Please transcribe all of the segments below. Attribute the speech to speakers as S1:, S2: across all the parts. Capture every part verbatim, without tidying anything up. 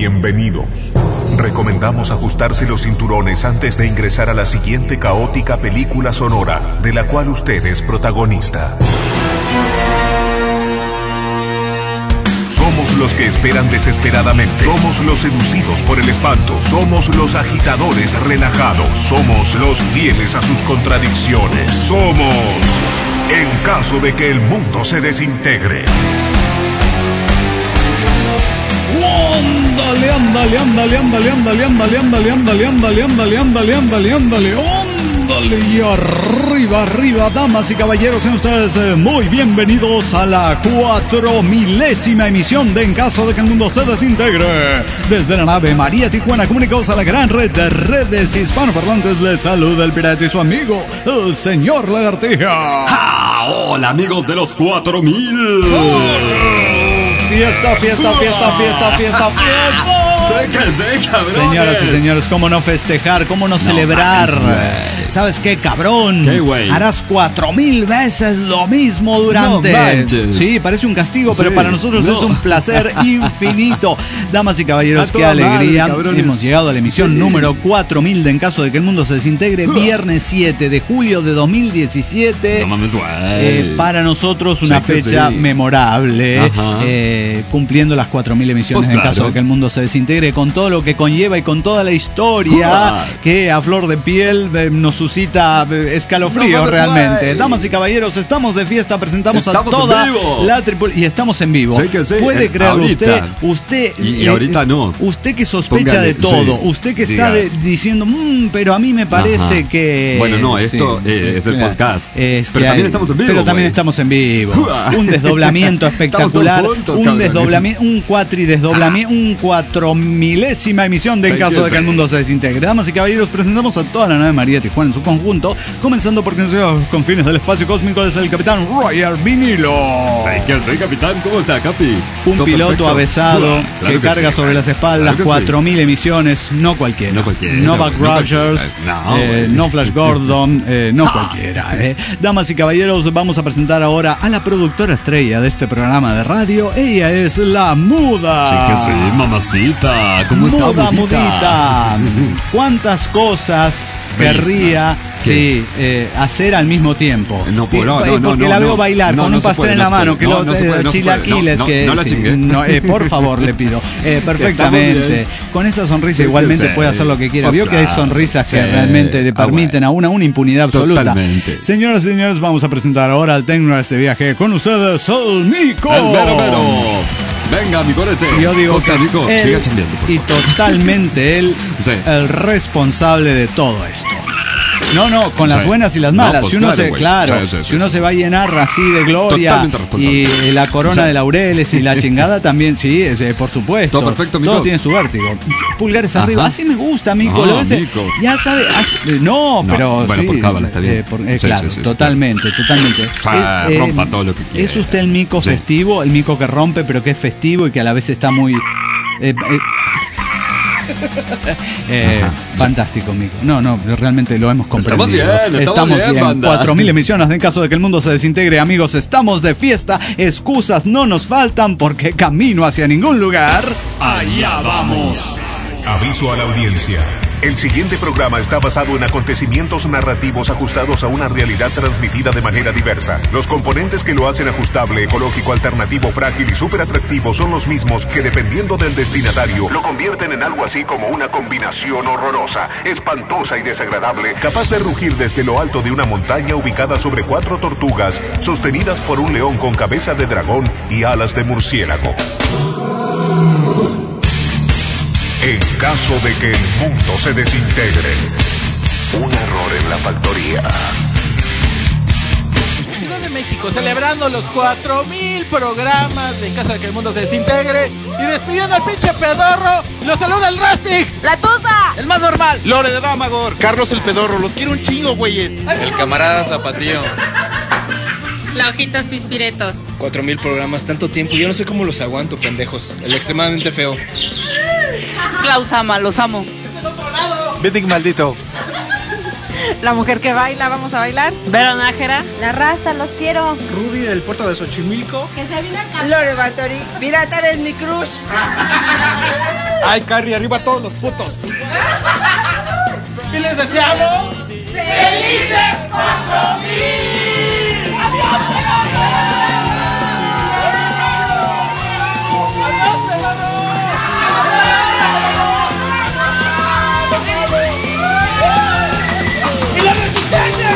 S1: bienvenidos. Recomendamos ajustarse los cinturones antes de ingresar a la siguiente caótica película sonora, de la cual usted es protagonista. Somos los que esperan desesperadamente. Somos los seducidos por el espanto. Somos los agitadores relajados. Somos los fieles a sus contradicciones. Somos En Caso de que el Mundo se Desintegre.
S2: Ándale, ándale, ándale, ándale, ándale, ándale, ándale, ándale, ándale, ándale, ándale, ándale, ándale, ándale, y arriba, arriba, damas y caballeros, sean ustedes eh, muy bienvenidos a la cuatro milésima emisión de En Caso de que el Mundo se Desintegre. Desde la nave María Tijuana, comunicados a la gran red de redes hispanoparlantes, les saluda el pirata y su amigo, el señor Lagartija.
S3: ¡Ja! Hola, amigos de los cuatro mil.
S2: Fiesta, fiesta, fiesta, fiesta, fiesta, fiesta.
S3: Sé que sé, cabrón.
S2: Señoras y señores, ¿cómo no festejar? ¿Cómo no, no celebrar? Manches, ¿sabes qué, cabrón?
S3: ¿Qué, güey?
S2: Harás cuatro mil veces lo mismo durante...
S3: No manches.
S2: Sí, parece un castigo, sí, pero para nosotros no. es un placer infinito. Damas y caballeros, qué alegría. Madre, Hemos llegado a la emisión sí. número cuatro mil de En Caso de que el Mundo se Desintegre. Viernes siete de julio de dos mil diecisiete.
S3: No mames, güey.
S2: Eh, para nosotros una sí fecha sí. memorable. Eh, cumpliendo las cuatro mil emisiones pues claro. En Caso de que el Mundo se Desintegre, con todo lo que conlleva y con toda la historia uh, que a flor de piel eh, nos suscita eh, escalofrío no, realmente. Way. Damas y caballeros, estamos de fiesta, presentamos estamos a toda la tripulación y estamos en vivo.
S3: Sí que sí.
S2: Puede
S3: eh,
S2: creerlo
S3: ahorita.
S2: usted, usted
S3: y, y eh, ahorita no.
S2: Usted que sospecha Póngale, de todo, sí, usted que está de, diciendo, mmm, pero a mí me parece Ajá. que
S3: bueno, no, esto sí, eh, es el podcast. Es pero también hay, estamos en vivo.
S2: Pero también wey. estamos en vivo. Un desdoblamiento espectacular, juntos, un desdoblamiento, un cuatri desdoblamiento, ah. un cuatro milésima emisión de En Caso de que el Mundo se Desintegre. Damas y caballeros, presentamos a toda la nave María Tijuana en su conjunto, comenzando por quien sea los confines del espacio cósmico, es el capitán Roger Vinilo.
S3: Sí, que sí, capitán, ¿cómo está, Capi?
S2: Un piloto perfecto? avesado uh, claro que, que carga sí, sobre las espaldas claro cuatro mil sí. emisiones, no cualquiera.
S3: No cualquiera.
S2: No Buck no, Rogers, no, eh, no Flash Gordon, eh, no cualquiera. Eh. Damas y caballeros, vamos a presentar ahora a la productora estrella de este programa de radio. Ella es la Muda.
S3: Sí, que sí, mamacita. ¿Cómo
S2: Muda,
S3: está, mudita?
S2: Mudita? ¿Cuántas cosas querría sí, eh, hacer al mismo tiempo?
S3: No, por, no,
S2: no,
S3: no,
S2: porque
S3: no,
S2: la veo
S3: no,
S2: bailar
S3: no,
S2: con
S3: no
S2: un pastel
S3: puede,
S2: en la
S3: no
S2: mano, que
S3: no,
S2: los
S3: no puede, no
S2: chilaquiles,
S3: no,
S2: que
S3: no, no
S2: sí,
S3: la
S2: no, eh, por favor le pido, eh, perfectamente. Con esa sonrisa sí, igualmente puede hacer lo que quiera. Pues Vio claro, que hay sonrisas sí, que realmente le permiten ah, bueno. a una una impunidad absoluta.
S3: Totalmente.
S2: Señoras y señores, vamos a presentar ahora al técnico de este viaje con ustedes, el Mico.
S3: El mero mero. Venga, mi corete.
S2: Yo digo
S3: Oscar,
S2: que
S3: Mico,
S2: él,
S3: siga chambeando, por
S2: y
S3: favor.
S2: totalmente él sí. el responsable de todo esto. No, no, con las sí. buenas y las malas. No, pues si uno claro, se, claro, sí, sí, sí, si uno sí. se va a llenar así de gloria y la corona sí. de laureles y la chingada también, sí, eh, por supuesto.
S3: Todo perfecto, Mico.
S2: Todo tiene su vértigo. Pulgares Ajá. arriba, así me gusta, Mico.
S3: No,
S2: ese, ya sabe, así, no, no, pero
S3: bueno,
S2: sí,
S3: por cábala está bien.
S2: Eh, por, eh,
S3: sí,
S2: claro,
S3: sí, sí,
S2: totalmente,
S3: sí.
S2: totalmente.
S3: Ah,
S2: eh,
S3: rompa todo lo que quiera.
S2: ¿Es usted el Mico sí. festivo, el Mico que rompe pero que es festivo y que a la vez está muy... Eh, eh, eh, fantástico, Mico. No, no, realmente lo hemos comprendido.
S3: Estamos bien,
S2: estamos bien.
S3: bien.
S2: cuatro mil emisiones en caso de que el mundo se desintegre, amigos. Estamos de fiesta. Excusas no nos faltan porque camino hacia ningún lugar. Allá vamos.
S1: Aviso a la audiencia. El siguiente programa está basado en acontecimientos narrativos ajustados a una realidad transmitida de manera diversa. Los componentes que lo hacen ajustable, ecológico, alternativo, frágil y súper atractivo son los mismos que, dependiendo del destinatario, lo convierten en algo así como una combinación horrorosa, espantosa y desagradable, capaz de rugir desde lo alto de una montaña ubicada sobre cuatro tortugas, sostenidas por un león con cabeza de dragón y alas de murciélago. En caso de que el mundo se desintegre. Un error en la factoría.
S4: Ciudad de México, celebrando los cuatro mil programas de En caso de que el mundo se desintegre. Y despidiendo al pinche pedorro, lo saluda el Raspig.
S5: ¡La Tusa!
S4: El más normal.
S6: Lore de Damagor. Carlos el pedorro, los quiero un chingo, güeyes.
S7: El camarada Zapatillo.
S8: La Hojitas Pispiretos.
S9: Cuatro mil programas, tanto tiempo. Yo no sé cómo los aguanto, pendejos. El extremadamente feo.
S5: Klaus ama, los amo.
S6: Bendig maldito.
S5: La mujer que baila, vamos a bailar.
S8: Vero Nájera.
S10: La raza, los quiero.
S11: Rudy del puerto de Xochimilco.
S10: Que se vino acá.
S5: Lore Batory. Pirata, eres mi crush.
S9: Ay, Carrie, arriba todos los putos.
S4: Y les deseamos ¡felices cuatro mil! ¡Adiós, pedorro! ¡Adiós, pedorro! ¡Y la resistencia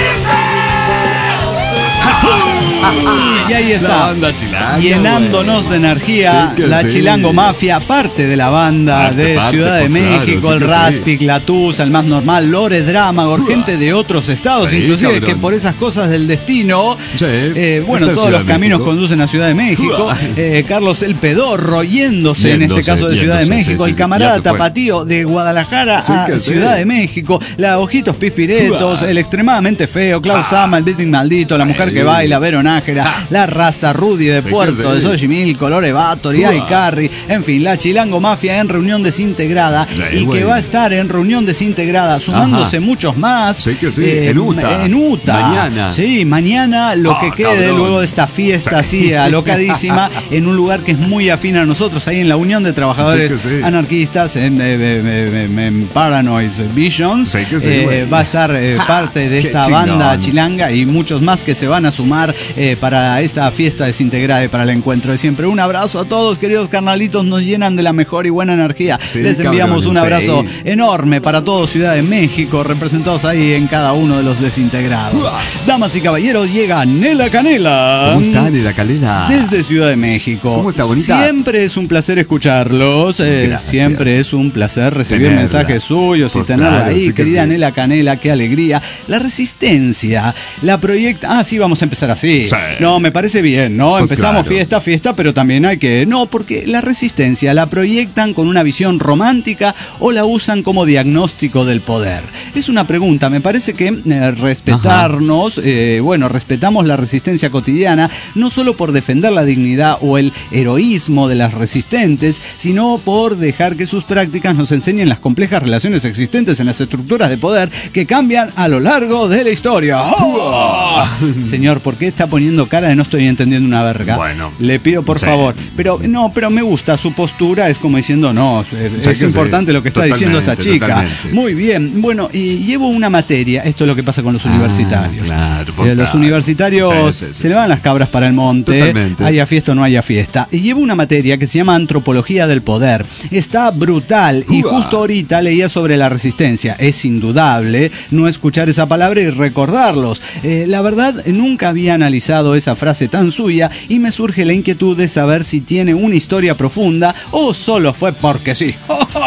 S2: Y ahí está,
S3: la banda Chilanga,
S2: llenándonos
S3: güey.
S2: de energía,
S3: Sí,
S2: la
S3: sí.
S2: Chilango Mafia, parte de la banda
S3: Parte,
S2: de
S3: parte,
S2: Ciudad de
S3: pues,
S2: México,
S3: claro,
S2: el
S3: sí que
S2: Raspic, la Tusa, el Más Normal, Lore Drama, gente de otros estados,
S3: Sí,
S2: inclusive
S3: cabrón.
S2: que por esas cosas del destino,
S3: Sí,
S2: eh, bueno,
S3: está en
S2: todos
S3: Ciudad
S2: los
S3: de
S2: caminos
S3: México.
S2: conducen a Ciudad de México. Eh, Carlos el Pedorro yéndose, en
S3: Yéndose,
S2: este caso de Ciudad de
S3: yéndose,
S2: México,
S3: sí,
S2: el
S3: sí,
S2: camarada
S3: ya se fue.
S2: Tapatío de Guadalajara
S3: Sí
S2: a
S3: que sí.
S2: Ciudad de México, la Ojitos Pispiretos, el extremadamente feo, Klaus Sama, el Beating Maldito, la mujer que baila, Vero Nájera, la Rasta Rudy de
S3: Sí
S2: Puerto,
S3: que
S2: de
S3: sí.
S2: Xochimilco, Lore Báttori, Ay Carri, en fin, la Chilango Mafia en reunión desintegrada
S3: Sí,
S2: y que
S3: güey.
S2: va a estar en reunión desintegrada, sumándose
S3: Ajá.
S2: muchos más.
S3: Sí que sí, en Utah.
S2: En Utah.
S3: Mañana.
S2: Sí, mañana lo
S3: Ah,
S2: que quede
S3: cabrón.
S2: luego de esta fiesta así alocadísima en un lugar que es muy afín a nosotros, ahí en la Unión de Trabajadores
S3: Sí que sí.
S2: Anarquistas en, eh, eh, eh, en Paranoid Visions.
S3: Sí que sí,
S2: Eh,
S3: güey.
S2: va a estar eh, parte de
S3: Qué
S2: esta
S3: chingón.
S2: banda chilanga y muchos más que se van a sumar eh, para esta fiesta desintegrada y para el encuentro de siempre. Un abrazo a todos, queridos carnalitos, nos llenan de la mejor y buena energía.
S3: Sí,
S2: Les enviamos
S3: cabrones,
S2: un abrazo
S3: sí.
S2: enorme para todo Ciudad de México, representados ahí en cada uno de los desintegrados. Damas y caballeros, llega Nela Canela.
S3: ¿Cómo están en la calera?
S2: Desde Ciudad de México.
S3: ¿Cómo está, bonita?
S2: Siempre es un placer escucharlos. eh,
S3: Gracias.
S2: siempre es un placer recibir
S3: Tenerla.
S2: mensajes suyos y
S3: Pues
S2: tenerla
S3: claro,
S2: ahí.
S3: sí que
S2: Querida
S3: sí.
S2: Nela Canela, qué alegría. La resistencia, la proyecta. Ah, sí, vamos a empezar así.
S3: Sí.
S2: No, me parece bien, ¿no?
S3: Pues
S2: Empezamos
S3: claro.
S2: fiesta, fiesta, pero también hay que. No, porque la resistencia la proyectan con una visión romántica o la usan como diagnóstico del poder. Es una pregunta, me parece que eh, respetarnos, eh, bueno, respetamos la resistencia cotidiana, no solo por defender la dignidad o el heroísmo de las resistentes, sino por dejar que sus prácticas nos enseñen las complejas relaciones existentes en las estructuras de poder que cambian a lo largo de la historia. ¡Oh! Señor, ¿por qué está poniendo cara de no estoy entendiendo una verga?
S3: Bueno,
S2: le pido por
S3: sí.
S2: favor. Pero no, pero me gusta su postura, es como diciendo, no, eh,
S3: Sí
S2: es
S3: que
S2: importante
S3: sí.
S2: lo que está
S3: Totalmente,
S2: diciendo esta chica.
S3: totalmente.
S2: Muy bien, bueno, y llevo una materia, esto es lo que pasa con los
S3: Ah,
S2: universitarios.
S3: claro, pues
S2: Eh, los
S3: claro.
S2: universitarios
S3: Sí, sí, sí,
S2: se le
S3: sí,
S2: van
S3: sí.
S2: las cabras para el monte,
S3: Totalmente.
S2: haya fiesta o no haya fiesta. Y llevo una materia que se llama Antropología del Poder. Está brutal y
S3: Uah.
S2: justo ahorita leía sobre la resistencia. Es indudable no escuchar esa palabra y recordarlos. Eh, la verdad, nunca había analizado esa frase tan suya y me surge la inquietud de saber si tiene una historia profunda o solo fue porque sí.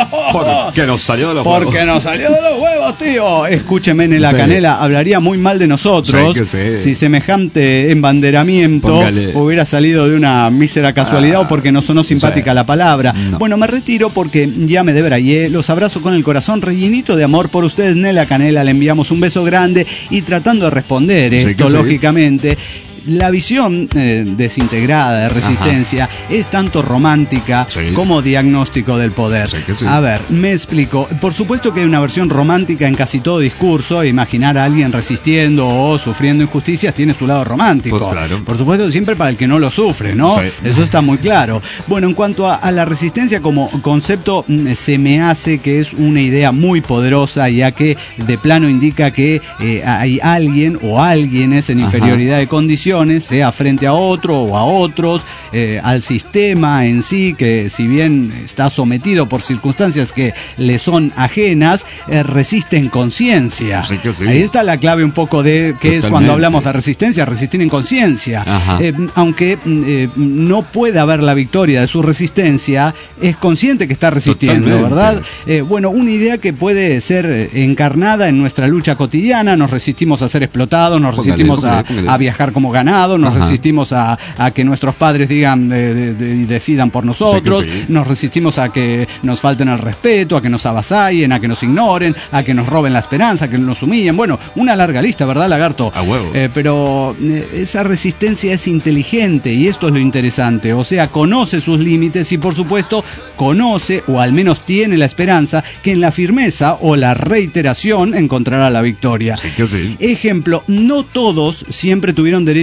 S3: Porque nos salió de los
S2: Porque
S3: huevos.
S2: nos salió de los huevos, tío. Escúcheme, Nela
S3: Sí.
S2: Canela, hablaría muy mal de nosotros
S3: Sí, que sí.
S2: si semejante embanderamiento
S3: Póngale.
S2: hubiera salido de una mísera casualidad
S3: Ah,
S2: o porque no sonó simpática
S3: sí.
S2: la palabra.
S3: No.
S2: Bueno, me retiro porque ya me debrayé. Los abrazo con el corazón rellenito de amor por ustedes, Nela Canela. Le enviamos un beso grande y tratando de responder
S3: Sí,
S2: esto,
S3: que sí.
S2: lógicamente. La visión eh, desintegrada de resistencia es tanto romántica
S3: Sí.
S2: como diagnóstico del poder.
S3: Sí que sí.
S2: A ver, me explico. Por supuesto que hay una versión romántica en casi todo discurso. Imaginar a alguien resistiendo o sufriendo injusticias tiene su lado romántico.
S3: Pues claro.
S2: Por supuesto, siempre para el que no lo sufre, ¿no?
S3: Sí.
S2: Eso está muy claro. Bueno, en cuanto a, a la resistencia como concepto, mm, se me hace que es una idea muy poderosa, ya que de plano indica que eh, hay alguien o alguienes en
S3: Ajá.
S2: inferioridad de condiciones, sea frente a otro o a otros, eh, al sistema en sí, que si bien está sometido por circunstancias que le son ajenas, eh, resiste en conciencia.
S3: Sí que sí.
S2: Ahí está la clave un poco de qué es cuando
S3: Totalmente.
S2: hablamos de resistencia, resistir en conciencia.
S3: Ajá.
S2: Eh, aunque eh, no pueda haber la victoria de su resistencia, es consciente que está resistiendo,
S3: Totalmente.
S2: ¿verdad? Eh, bueno, una idea que puede ser eh, encarnada en nuestra lucha cotidiana. Nos resistimos a ser explotados, nos
S3: Póngale,
S2: resistimos
S3: póngale,
S2: a,
S3: póngale.
S2: a viajar como ganado, nos
S3: Ajá.
S2: resistimos a, a que nuestros padres digan eh, de- de- y decidan por nosotros,
S3: Sí que sí.
S2: nos resistimos a que nos falten el respeto, a que nos avasallen, a que nos ignoren, a que nos roben la esperanza, a que nos humillen. Bueno, una larga lista, ¿verdad, Lagarto?
S3: A huevo.
S2: Eh, pero eh, esa resistencia es inteligente y esto es lo interesante. O sea, conoce sus límites y por supuesto conoce o al menos tiene la esperanza que en la firmeza o la reiteración encontrará la victoria.
S3: Sí que sí.
S2: Ejemplo, no todos siempre tuvieron derecho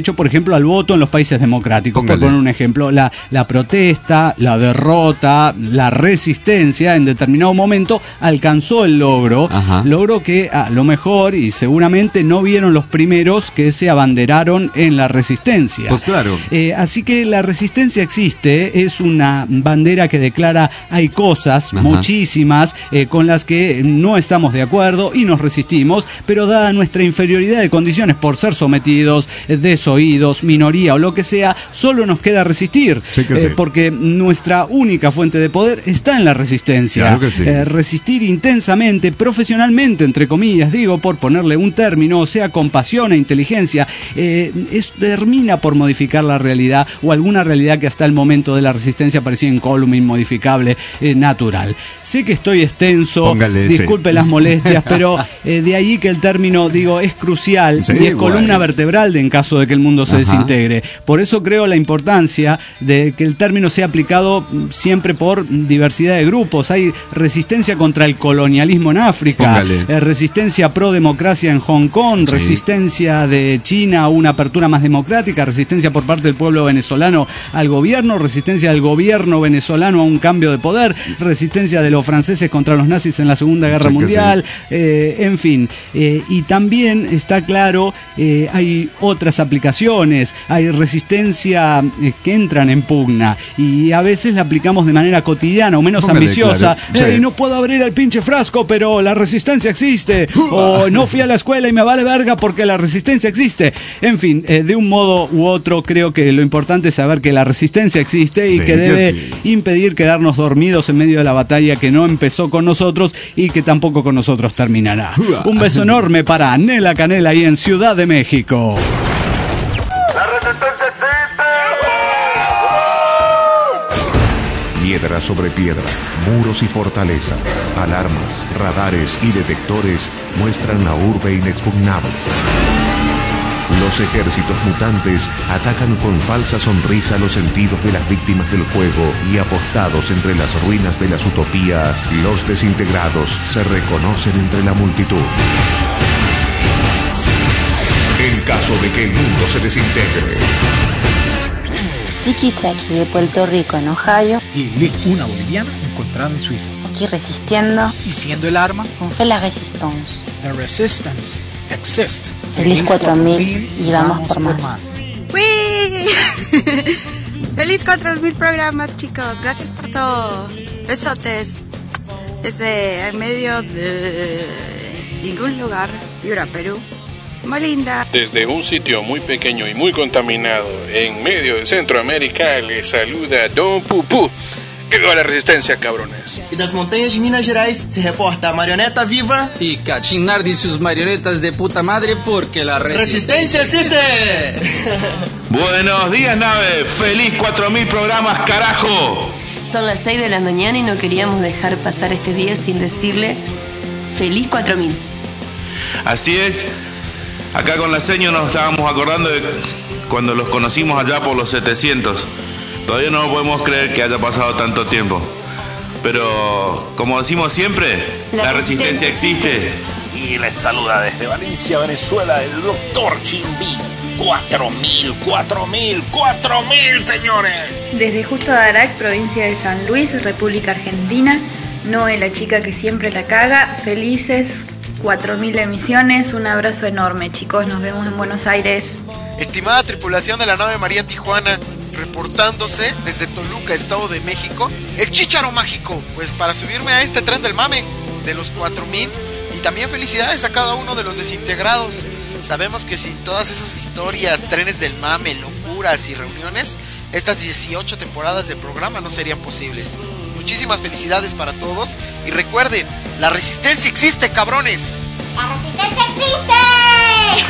S2: derecho, por ejemplo, al voto en los países democráticos.
S3: Póngale.
S2: Por poner un ejemplo, la, la protesta, la derrota, la resistencia en determinado momento alcanzó el logro,
S3: Ajá.
S2: logro que a lo mejor y seguramente no vieron los primeros que se abanderaron en la resistencia.
S3: Pues claro.
S2: Eh, así que la resistencia existe, es una bandera que declara hay cosas,
S3: Ajá.
S2: muchísimas, eh, con las que no estamos de acuerdo y nos resistimos, pero dada nuestra inferioridad de condiciones por ser sometidos, eh, desoídos, minoría o lo que sea, solo nos queda resistir,
S3: Sí que
S2: eh,
S3: sí.
S2: porque nuestra única fuente de poder está en la resistencia.
S3: Claro que sí.
S2: Eh, resistir intensamente, profesionalmente, entre comillas, digo, por ponerle un término, o sea, con pasión e inteligencia, eh, es, termina por modificar la realidad o alguna realidad que hasta el momento de la resistencia parecía incólume, inmodificable, eh, natural. Sé que estoy extenso,
S3: Póngale,
S2: disculpe
S3: sí.
S2: las molestias, pero eh, de ahí que el término, digo, es crucial
S3: Sí,
S2: y es
S3: guay.
S2: columna vertebral de en caso de que el mundo se
S3: Ajá.
S2: desintegre. Por eso creo la importancia de que el término sea aplicado siempre por diversidad de grupos. Hay resistencia contra el colonialismo en África,
S3: Póngale.
S2: eh, resistencia pro democracia en Hong Kong,
S3: Sí.
S2: resistencia de China a una apertura más democrática, resistencia por parte del pueblo venezolano al gobierno, resistencia del gobierno venezolano a un cambio de poder, resistencia de los franceses contra los nazis en la Segunda Guerra
S3: Sí que
S2: Mundial, eh, en fin. Eh, y también está claro, eh, hay otras aplicaciones, hay resistencia eh, que entran en pugna y a veces la aplicamos de manera cotidiana o menos
S3: Póngale,
S2: ambiciosa.
S3: claro.
S2: "Ey,
S3: Sí.
S2: no puedo abrir el pinche frasco, pero la resistencia existe", o "no fui a la escuela y me vale verga porque la resistencia existe". En fin, eh, de un modo u otro creo que lo importante es saber que la resistencia existe y
S3: Sí,
S2: que debe
S3: sí.
S2: impedir quedarnos dormidos en medio de la batalla que no empezó con nosotros y que tampoco con nosotros terminará. Un beso enorme para Nela Canela ahí en Ciudad de México.
S1: Piedra sobre piedra, muros y fortalezas, alarmas, radares y detectores muestran la urbe inexpugnable. Los ejércitos mutantes atacan con falsa sonrisa los sentidos de las víctimas del juego y apostados entre las ruinas de las utopías, los desintegrados se reconocen entre la multitud. En caso de que el mundo se desintegre,
S7: Tiki Chaki de Puerto Rico en Ohio,
S10: y Lee, una boliviana encontrada en Suiza.
S7: aquí resistiendo
S10: Y siendo el arma,
S7: con fe la resistance.
S10: The Resistance Exist.
S7: Feliz cuatro mil y vamos por más.
S11: ¡Uy! ¡Feliz cuatro mil programas, chicos! Gracias por todo. Besotes. Desde el medio de ningún lugar, Piura, Perú. Muy linda.
S12: Desde un sitio muy pequeño y muy contaminado en medio de Centroamérica, les saluda Don Pupú. ¡Viva la resistencia, cabrones!
S13: E das montanhas de Minas Gerais se reporta a Marioneta Viva
S14: y Cachín Nardi y sus marionetas de puta madre porque la
S13: resistencia existe.
S15: Buenos días, nave. Feliz cuatro mil programas, carajo.
S16: Son las seis de la mañana y no queríamos dejar pasar este día sin decirle feliz cuatro mil.
S15: Así es. Acá con la seño nos estábamos acordando de cuando los conocimos allá por los setecientos. Todavía no podemos creer que haya pasado tanto tiempo. Pero, como decimos siempre, la, la resistencia, resistencia existe.
S17: Y les saluda desde Valencia, Venezuela, el doctor Chimbí. cuatro mil, cuatro mil, cuatro mil, señores.
S18: Desde Justo Darac, provincia de San Luis, República Argentina. Noé, la chica que siempre la caga. Felices cuatro mil emisiones. Un abrazo enorme, chicos. Nos vemos en Buenos Aires.
S19: Estimada tripulación de la nave María Tijuana, reportándose desde Toluca, Estado de México, el Chícharo Mágico, pues para subirme a este tren del mame de los cuatro mil. Y también felicidades a cada uno de los desintegrados. Sabemos que sin todas esas historias, trenes del mame, locuras y reuniones, estas dieciocho temporadas de programa no serían posibles. Muchísimas felicidades para todos y recuerden, la resistencia existe, cabrones.
S20: ¡La resistencia existe!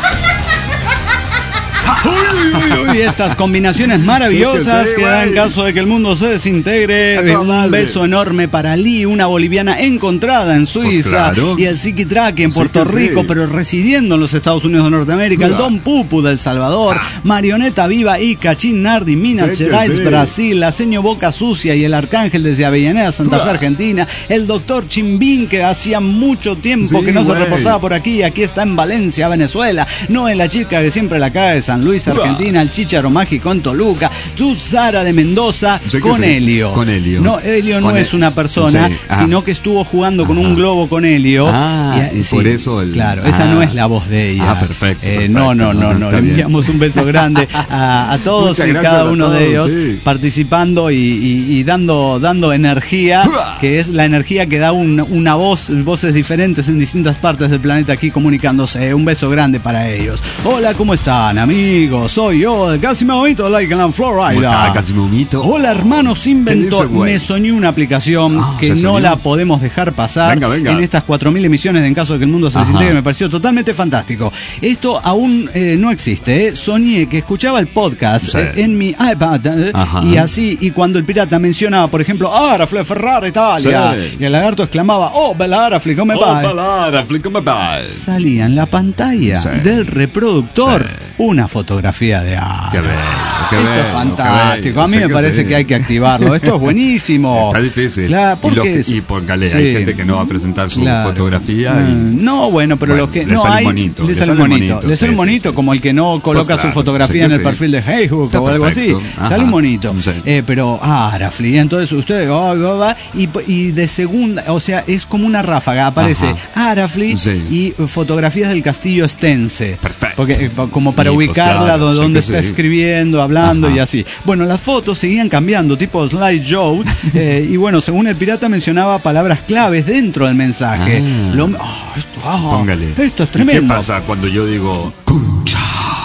S2: Uy, uy, uy, estas combinaciones maravillosas sí, que, que dan caso de que el mundo se desintegre. Un madre. Beso enorme para Lee, una boliviana encontrada en Suiza, pues claro. Y el Siki Track en Puerto sí Rico, sí. Pero residiendo en los Estados Unidos de Norteamérica. Uh. El Don Pupu de El Salvador, ah. Marioneta Viva y Cachín Nardi, Minas sí Gerais, sí. Brasil, la Seño Boca Sucia y el Arcángel desde Avellaneda, Santa uh. Fe, Argentina. El doctor Chimbín, que hacía mucho tiempo sí, que no wey. se reportaba por aquí, aquí está en Valencia, Venezuela. No en la chica que siempre la cae de San San Luis, Argentina, el Chícharo Mágico en Toluca, Tutsara de Mendoza,
S3: Sé que
S2: con
S3: sí,
S2: Helio.
S3: con Helio.
S2: No, Helio no
S3: Con
S2: es
S3: el-
S2: una persona,
S3: sí, ah.
S2: sino que estuvo jugando con un globo con Helio.
S3: Ah, y por eso el-
S2: Claro, esa
S3: ah.
S2: no es la voz de ella.
S3: Ah, perfecto,
S2: Eh,
S3: perfecto.
S2: no, no, no, no.
S3: Está
S2: Le
S3: bien.
S2: enviamos un beso grande a, a todos
S3: Muchas
S2: y
S3: gracias
S2: cada
S3: a
S2: uno de
S3: todos,
S2: ellos
S3: sí.
S2: participando y, y- y dando, dando energía, que es la energía que da un- una voz, voces diferentes en distintas partes del planeta aquí comunicándose. Un beso grande para ellos. Hola, ¿cómo están, amigos? Soy yo, el Casi Momito, like and
S3: ¿Cómo está,
S2: Florida.
S3: Casi Momito?
S2: Hola, hermanos inventor.
S3: dice, güey?
S2: Me soñé una aplicación
S3: Ah,
S2: que
S3: ¿se
S2: no
S3: soñó?
S2: la podemos dejar pasar
S3: Venga, venga.
S2: en estas cuatro mil emisiones de En Caso de que el Mundo se
S3: Ajá.
S2: desintegre. Me pareció totalmente fantástico. Esto aún eh, no existe. ¿eh? Soñé que escuchaba el podcast
S3: Sí.
S2: eh, en mi iPad eh,
S3: Ajá.
S2: y así, y cuando el pirata mencionaba, por ejemplo, Arafle Ferrari Italia,
S3: Sí.
S2: y el lagarto exclamaba, oh, bella Arafle, come
S3: Oh,
S2: va.
S3: palabra, come va.
S2: Salía en la pantalla
S3: Sí.
S2: del reproductor
S3: Sí.
S2: una fotografía de Arafle.
S3: Qué bello, qué
S2: Esto
S3: bello,
S2: es fantástico.
S3: qué
S2: A mí
S3: bello.
S2: me
S3: Sé
S2: parece
S3: sí.
S2: que hay que activarlo. Esto es buenísimo.
S3: Está difícil.
S2: Claro,
S3: y,
S2: porque
S3: los que-
S2: es-
S3: y póngale,
S2: Sí.
S3: hay gente que no va a presentar su
S2: Claro.
S3: fotografía y
S2: Mm, No, bueno, pero
S3: Bueno,
S2: los que
S3: le
S2: no
S3: sale
S2: hay,
S3: bonito,
S2: le
S3: le
S2: sale
S3: sale
S2: bonito,
S3: bonito,
S2: le sale
S3: sí, sí,
S2: bonito,
S3: sí.
S2: como el que no coloca
S3: Pues
S2: su
S3: claro,
S2: fotografía
S3: sí que
S2: en el
S3: sí.
S2: perfil de Facebook
S3: Está
S2: o algo
S3: perfecto.
S2: así,
S3: Ajá.
S2: sale bonito.
S3: Sí.
S2: Eh, pero ah, Arafli, entonces usted oh, oh, va, y, y de segunda, o sea, es como una ráfaga, aparece
S3: Ajá.
S2: Arafli
S3: Sí.
S2: y fotografías del castillo Estense.
S3: Perfecto.
S2: Porque eh, pa- como para
S3: Y, pues,
S2: ubicarla
S3: claro,
S2: do-
S3: sí
S2: donde
S3: que
S2: está
S3: sí.
S2: escribiendo, hablando
S3: Ajá.
S2: y así. Bueno, las fotos seguían cambiando, tipo slideshow, eh, y bueno, según el pirata mencionaba palabras claves dentro del mensaje.
S3: Ah.
S2: Lo- ah, esto, ah,
S3: Póngale.
S2: esto es
S3: ¿Y
S2: tremendo.
S3: ¿Qué pasa cuando yo digo concha?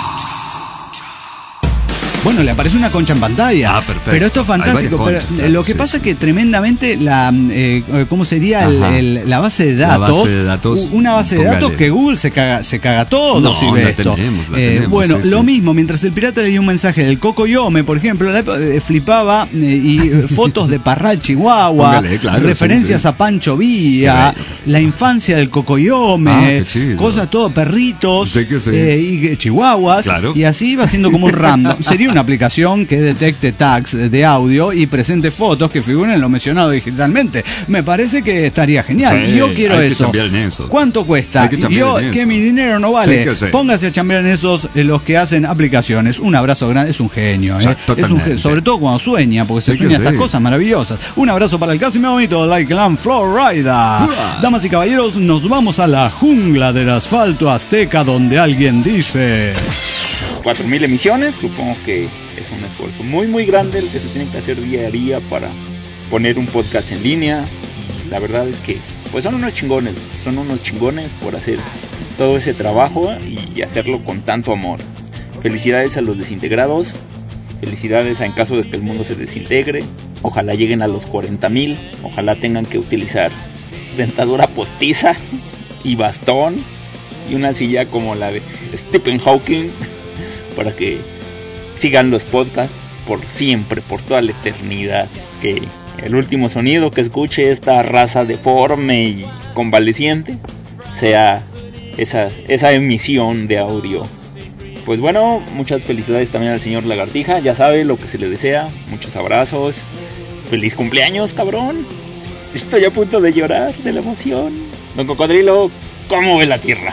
S2: Bueno, le aparece una concha en pantalla.
S3: Ah, perfecto.
S2: Pero esto es
S3: Hay
S2: fantástico.
S3: varias
S2: Pero,
S3: conchas,
S2: eh,
S3: claro,
S2: lo que
S3: sí,
S2: pasa
S3: sí.
S2: es que tremendamente la, eh, ¿cómo sería el-
S3: Ajá.
S2: el- la base de
S3: La
S2: datos?
S3: base de datos,
S2: u- Una base de
S3: póngale.
S2: datos que Google se caga, se caga todo
S3: No,
S2: si ve
S3: la
S2: esto.
S3: tenemos, la
S2: Eh,
S3: tenemos,
S2: bueno,
S3: sí,
S2: lo
S3: sí.
S2: mismo, mientras el pirata leía un mensaje del Coco Yome, por ejemplo, la- eh, flipaba eh, y eh, fotos de Parral, Chihuahua,
S3: Póngale, claro,
S2: referencias
S3: sí, sí.
S2: a Pancho Villa,
S3: Qué bello,
S2: la infancia del Coco Yome,
S3: Ah, qué chido.
S2: cosas todo, perritos,
S3: Sí que sí.
S2: eh, y eh, chihuahuas,
S3: Claro.
S2: y así iba siendo como un random. Sería una aplicación que detecte tags de audio y presente fotos que figuren en lo mencionado digitalmente. Me parece que estaría genial.
S3: Sí,
S2: Yo quiero
S3: hay que
S2: eso.
S3: chambear en eso.
S2: ¿Cuánto cuesta?
S3: Hay que chambear
S2: Yo,
S3: en
S2: que
S3: eso.
S2: mi dinero no vale.
S3: Sí que sí.
S2: Póngase a chambear en esos, eh, los que hacen aplicaciones. Un abrazo grande. Es un genio.
S3: O sea,
S2: ¿eh? Es un
S3: totalmente.
S2: genio, sobre todo cuando sueña, porque se
S3: Sí que
S2: sueña estas
S3: sí.
S2: cosas maravillosas. Un abrazo para el casi me bonito, like Land Florida. Damas y caballeros, nos vamos a la jungla del asfalto azteca, donde alguien dice.
S21: cuatro mil emisiones, supongo que es un esfuerzo muy muy grande el que se tiene que hacer día a día para poner un podcast en línea. Y la verdad es que pues son unos chingones, son unos chingones por hacer todo ese trabajo y hacerlo con tanto amor. Felicidades a los desintegrados, felicidades a En Caso de que el Mundo se desintegre. Ojalá lleguen a los cuarenta mil, ojalá tengan que utilizar dentadura postiza y bastón y una silla como la de Stephen Hawking para que sigan los podcasts por siempre, por toda la eternidad. Que el último sonido que escuche esta raza deforme y convaleciente sea esa, esa emisión de audio. Pues bueno, muchas felicidades también al señor Lagartija, ya sabe lo que se le desea, muchos abrazos, feliz cumpleaños, cabrón. Estoy a punto de llorar de la emoción. Don Cocodrilo, ¿cómo ve la tierra?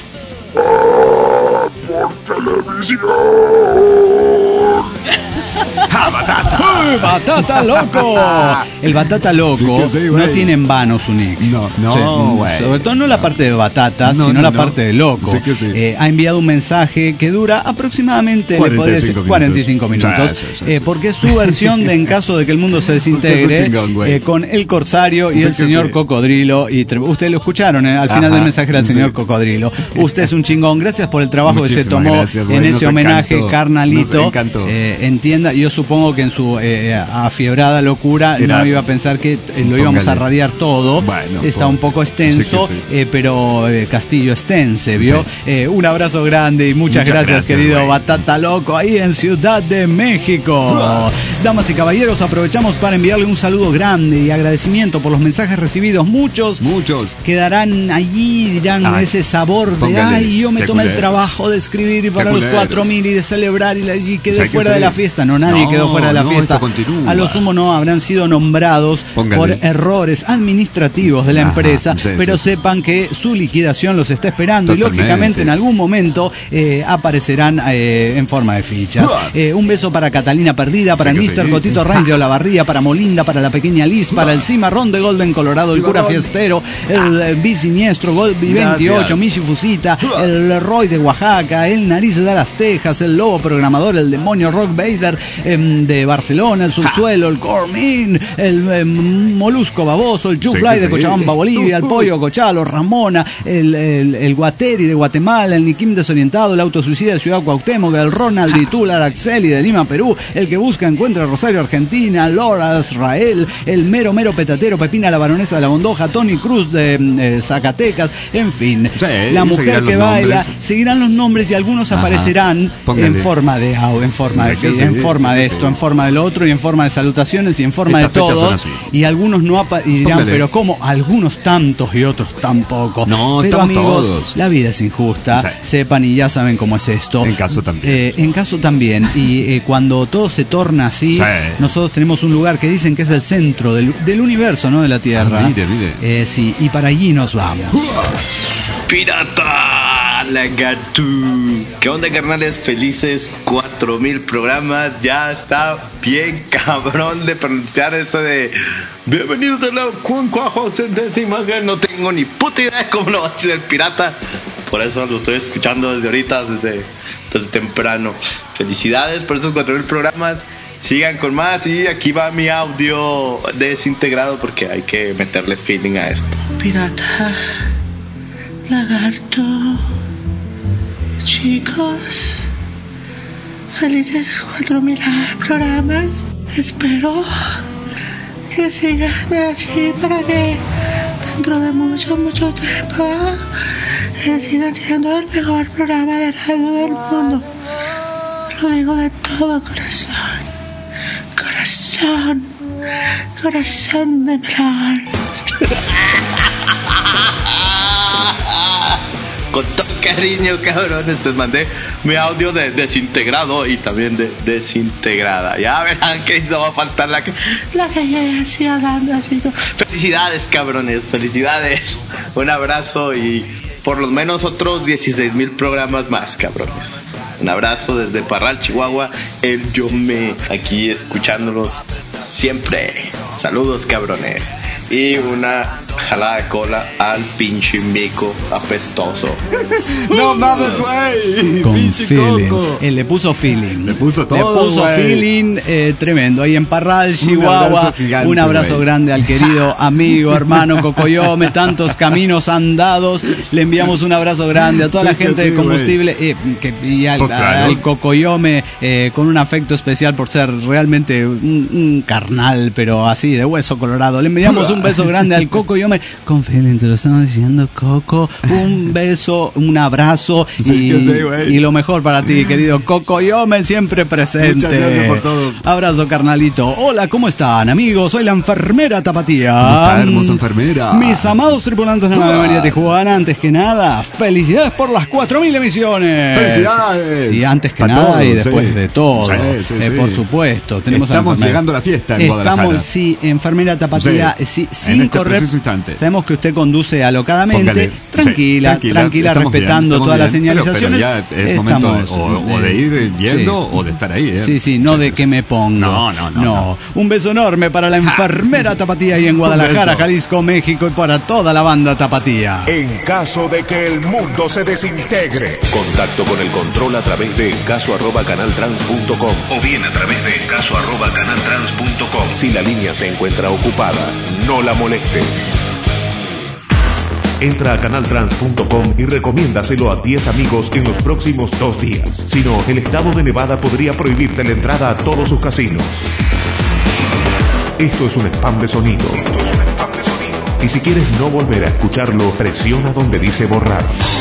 S3: ¡Ja, batata!
S2: ¡Uy, batata loco! El batata loco
S3: Sí que sí,
S2: no
S3: güey.
S2: tiene en vano su nick.
S3: No, no,
S2: Sí,
S3: güey.
S2: sobre todo no la parte de batata,
S3: No,
S2: sino
S3: no,
S2: la
S3: no.
S2: parte de loco.
S3: Sí que sí.
S2: Eh, ha enviado un mensaje que dura aproximadamente le
S3: cuarenta y
S2: podría decir,
S3: cinco minutos.
S2: cuarenta y cinco minutos.
S3: Sí, sí, sí,
S2: eh,
S3: sí.
S2: porque es su versión de En Caso de que el Mundo se
S3: Usted es un
S2: desintegre
S3: chingón, güey.
S2: eh, con el Corsario y
S3: Sí
S2: el
S3: que
S2: señor
S3: sí.
S2: Cocodrilo. Y tre- ustedes lo escucharon eh, al final
S3: Ajá,
S2: del mensaje era el
S3: sí.
S2: señor Cocodrilo. Usted es un chingón. Gracias por el trabajo que se
S3: Muchísimas
S2: tomó
S3: gracias, güey.
S2: en
S3: Nos
S2: ese homenaje,
S3: encantó.
S2: carnalito.
S3: Nos encantó.
S2: Eh, entienda, yo supongo que en su eh, afiebrada locura
S3: Era-
S2: no iba a pensar que eh, lo íbamos
S3: Póngale.
S2: a radiar todo.
S3: Bueno,
S2: Está
S3: po-
S2: un poco extenso,
S3: sí que sí.
S2: eh, pero eh, Castillo extense, ¿vio?
S3: Sí.
S2: Eh, un abrazo grande y muchas,
S3: Muchas
S2: gracias,
S3: gracias,
S2: querido
S3: güey.
S2: Batata Loco, ahí en Ciudad de México. Damas y caballeros, aprovechamos para enviarle un saludo grande y agradecimiento por los mensajes recibidos. Muchos,
S3: Muchos.
S2: quedarán allí, dirán
S3: Ay,
S2: ese sabor de,
S3: póngale,
S2: ay, yo me
S3: qué
S2: tomé el
S3: culeros.
S2: trabajo de escribir y para
S3: Qué
S2: los
S3: culeros.
S2: cuatro mil y de celebrar y, la- y quedé
S3: Sí que
S2: fuera de
S3: sí.
S2: la fiesta. No, nadie
S3: No,
S2: quedó fuera de la
S3: no,
S2: fiesta.
S3: esto con
S2: A lo sumo no habrán sido nombrados Póngale. por errores administrativos de la Ajá, empresa, sí, pero sí. sepan que su liquidación los está esperando Totalmente. y lógicamente en algún momento eh, aparecerán eh, en forma de fichas. Eh, un beso para Catalina Perdida, para sí, el mister Sí. Cotito Reins de Olavarría, para Molinda, para la pequeña Liz, para el cimarrón de Golden Colorado, el cura fiestero, el eh, bisiniestro Golby veintiocho, Michi Fusita, el Roy de Oaxaca, el Nariz de Dallas, Texas, el Lobo Programador, el Demonio Rock Vader eh, de Barcelona, el Subsuelo, el Cormin, el eh, Molusco Baboso, el Chufly sí, de Cochabamba, sí. Bolivia, el Pollo Cochalo, Ramona, el, el, el Guateri de Guatemala, el Nikim Desorientado, el Autosuicida de Ciudad Cuauhtémoc, el Ronald y Tular Axeli de Lima, Perú, el que busca encuentra Rosario, Argentina, Laura Israel, el Mero Mero Petatero, Pepina la Baronesa de la Bondoja, Tony Cruz de eh, Zacatecas, en fin, sí, la mujer que baila, nombres. seguirán los nombres y algunos Ajá. aparecerán Póngale. en forma de en forma de, sí, en sí, forma sí, de esto, sí. en forma de lo otro y en forma de salutaciones y en forma Estas de todo y algunos no apa- y dirán, Póngale. pero ¿cómo? Algunos tantos y otros tampoco.
S3: No,
S2: pero amigos,
S3: todos.
S2: la vida es injusta, sí. sepan y ya saben cómo es esto.
S3: En caso también.
S2: Eh, en caso también y eh, cuando todo se torna así, sí. nosotros tenemos un lugar que dicen que es el centro del, del universo, ¿no? De la Tierra.
S3: Ah, mire, mire.
S2: Eh, sí, y para allí nos vamos.
S6: Pirata Lagartú. ¿Qué onda, carnales? Felices cuatro mil programas. Ya está bien cabrón de pronunciar eso de bienvenidos a la Cuencuajo centésima. No tengo ni puta idea de cómo lo va a decir el pirata. Por eso lo estoy escuchando desde ahorita, desde, desde temprano. Felicidades por esos cuatro mil programas. Sigan con más y aquí va mi audio desintegrado porque hay que meterle feeling a esto.
S22: Pirata Lagarto, chicos, felices cuatro mil programas. Espero que sigan así para que dentro de mucho, mucho tiempo eh, sigan siendo el mejor programa de radio del mundo. Lo digo de todo corazón. Corazón, corazón de melón.
S6: Con todo cariño, cabrones, les mandé mi audio de desintegrado y también de desintegrada. Ya verán que hizo va a faltar la que
S22: la que llegue así hablando así.
S6: Felicidades, cabrones, felicidades. Un abrazo y por lo menos otros dieciséis mil programas más, cabrones. Un abrazo desde Parral, Chihuahua. El Yome, aquí escuchándolos siempre. Saludos, cabrones. Y una jalada de cola al pinche mico apestoso.
S3: No mames, güey.
S2: Con feeling. Él le puso feeling.
S3: Le puso todo.
S2: Le puso wey. feeling eh, tremendo. Ahí en Parral, Chihuahua. Un abrazo, gigante, un abrazo grande al querido amigo, hermano Cocoyome. Tantos caminos andados. Le enviamos un abrazo grande a toda sí, la gente sí, de combustible eh, que, y al, pues claro. al Cocoyome eh, con un afecto especial por ser realmente un, un carnal, pero así de hueso colorado. Le enviamos un beso grande al Cocoyome. Con feeling, te lo estamos diciendo, Coco. Un beso, un abrazo sí, y, sé, y lo mejor para ti, querido Cocoyome, siempre presente.
S3: Muchas gracias por todo.
S2: Abrazo, carnalito. Hola, ¿cómo están, amigos? Soy la enfermera Tapatía.
S3: ¿Cómo está, hermosa enfermera?
S2: Mis amados tripulantes de la nave María Tijuana, antes que nada, felicidades por las cuatro mil emisiones.
S3: Felicidades.
S2: Sí, antes que para nada todos, y después sí. de todo. Sí, sí, eh, sí. Por supuesto. Tenemos
S3: Estamos llegando a la fiesta en
S2: Estamos,
S3: Guadalajara.
S2: sí, enfermera Tapatía, sí, sí, sin
S3: este
S2: correr.
S3: Sabemos
S2: que usted conduce alocadamente,
S3: Póngale.
S2: tranquila, sí, tranquila, tranquila respetando
S3: bien,
S2: todas
S3: bien,
S2: las señalizaciones.
S3: Pero, pero ya es momento de, o, o de ir yendo sí. o de estar ahí. ¿eh?
S2: Sí, sí, no sí, de que me pongo.
S3: No, no, no,
S2: no.
S3: no.
S2: Un beso enorme para la enfermera Tapatía ahí en Guadalajara, Jalisco, México y para toda la banda Tapatía.
S1: En caso de que el mundo se desintegre, contacto con el control a través de caso arroba canaltrans punto com o bien a través de caso arroba canaltrans punto com. Si la línea se encuentra ocupada, no la moleste. Entra a canaltrans punto com y recomiéndaselo a diez amigos en los próximos dos días. Si no, el estado de Nevada podría prohibirte la entrada a todos sus casinos. Esto es un spam de sonido. Esto es un spam de sonido. Y si quieres no volver a escucharlo, presiona donde dice borrar.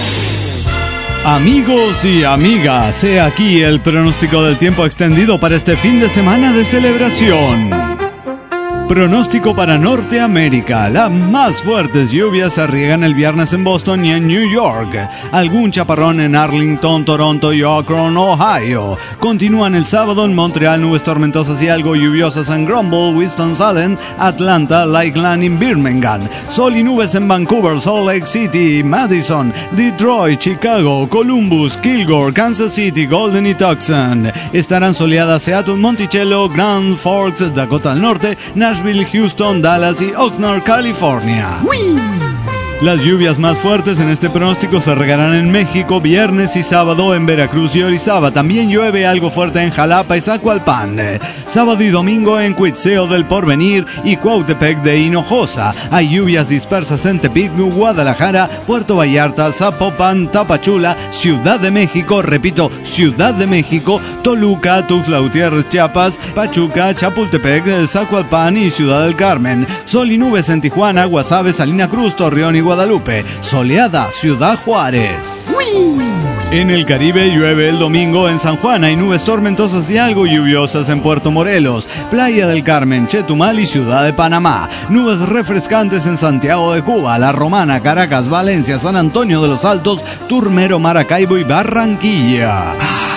S2: Amigos y amigas, he aquí el pronóstico del tiempo extendido para este fin de semana de celebración. Pronóstico para Norteamérica. Las más fuertes lluvias se riegan el viernes en Boston y en New York. Algún chaparrón en Arlington, Toronto y Akron, Ohio. Continúan el sábado en Montreal, nubes tormentosas y algo lluviosas en Grumble, Winston-Salem, Atlanta, Lakeland y Birmingham. Sol y nubes en Vancouver, Salt Lake City, Madison, Detroit, Chicago, Columbus, Kilgore, Kansas City, Golden y Tucson. Estarán soleadas Seattle, Monticello, Grand Forks, Dakota del Norte, Nashville, Houston, Dallas y Oxnard, California. ¡Wii! Las lluvias más fuertes en este pronóstico se regarán en México viernes y sábado en Veracruz y Orizaba. También llueve algo fuerte en Jalapa y Zacualpan. Sábado y domingo en Cuitzeo del Porvenir y Cuautepec de Hinojosa. Hay lluvias dispersas en Tepic, Guadalajara, Puerto Vallarta, Zapopan, Tapachula, Ciudad de México, repito, Ciudad de México, Toluca, Tuxtla Gutiérrez, Chiapas, Pachuca, Chapultepec, Zacualpan y Ciudad del Carmen. Sol y nubes en Tijuana, Guasave, Salina Cruz, Torreón y Guadalupe. Soleada Ciudad Juárez. ¡Uy! En el Caribe llueve el domingo en San Juan. Hay nubes tormentosas y algo lluviosas en Puerto Morelos, Playa del Carmen, Chetumal y Ciudad de Panamá. Nubes refrescantes en Santiago de Cuba, La Romana, Caracas, Valencia, San Antonio de los Altos, Turmero, Maracaibo y Barranquilla.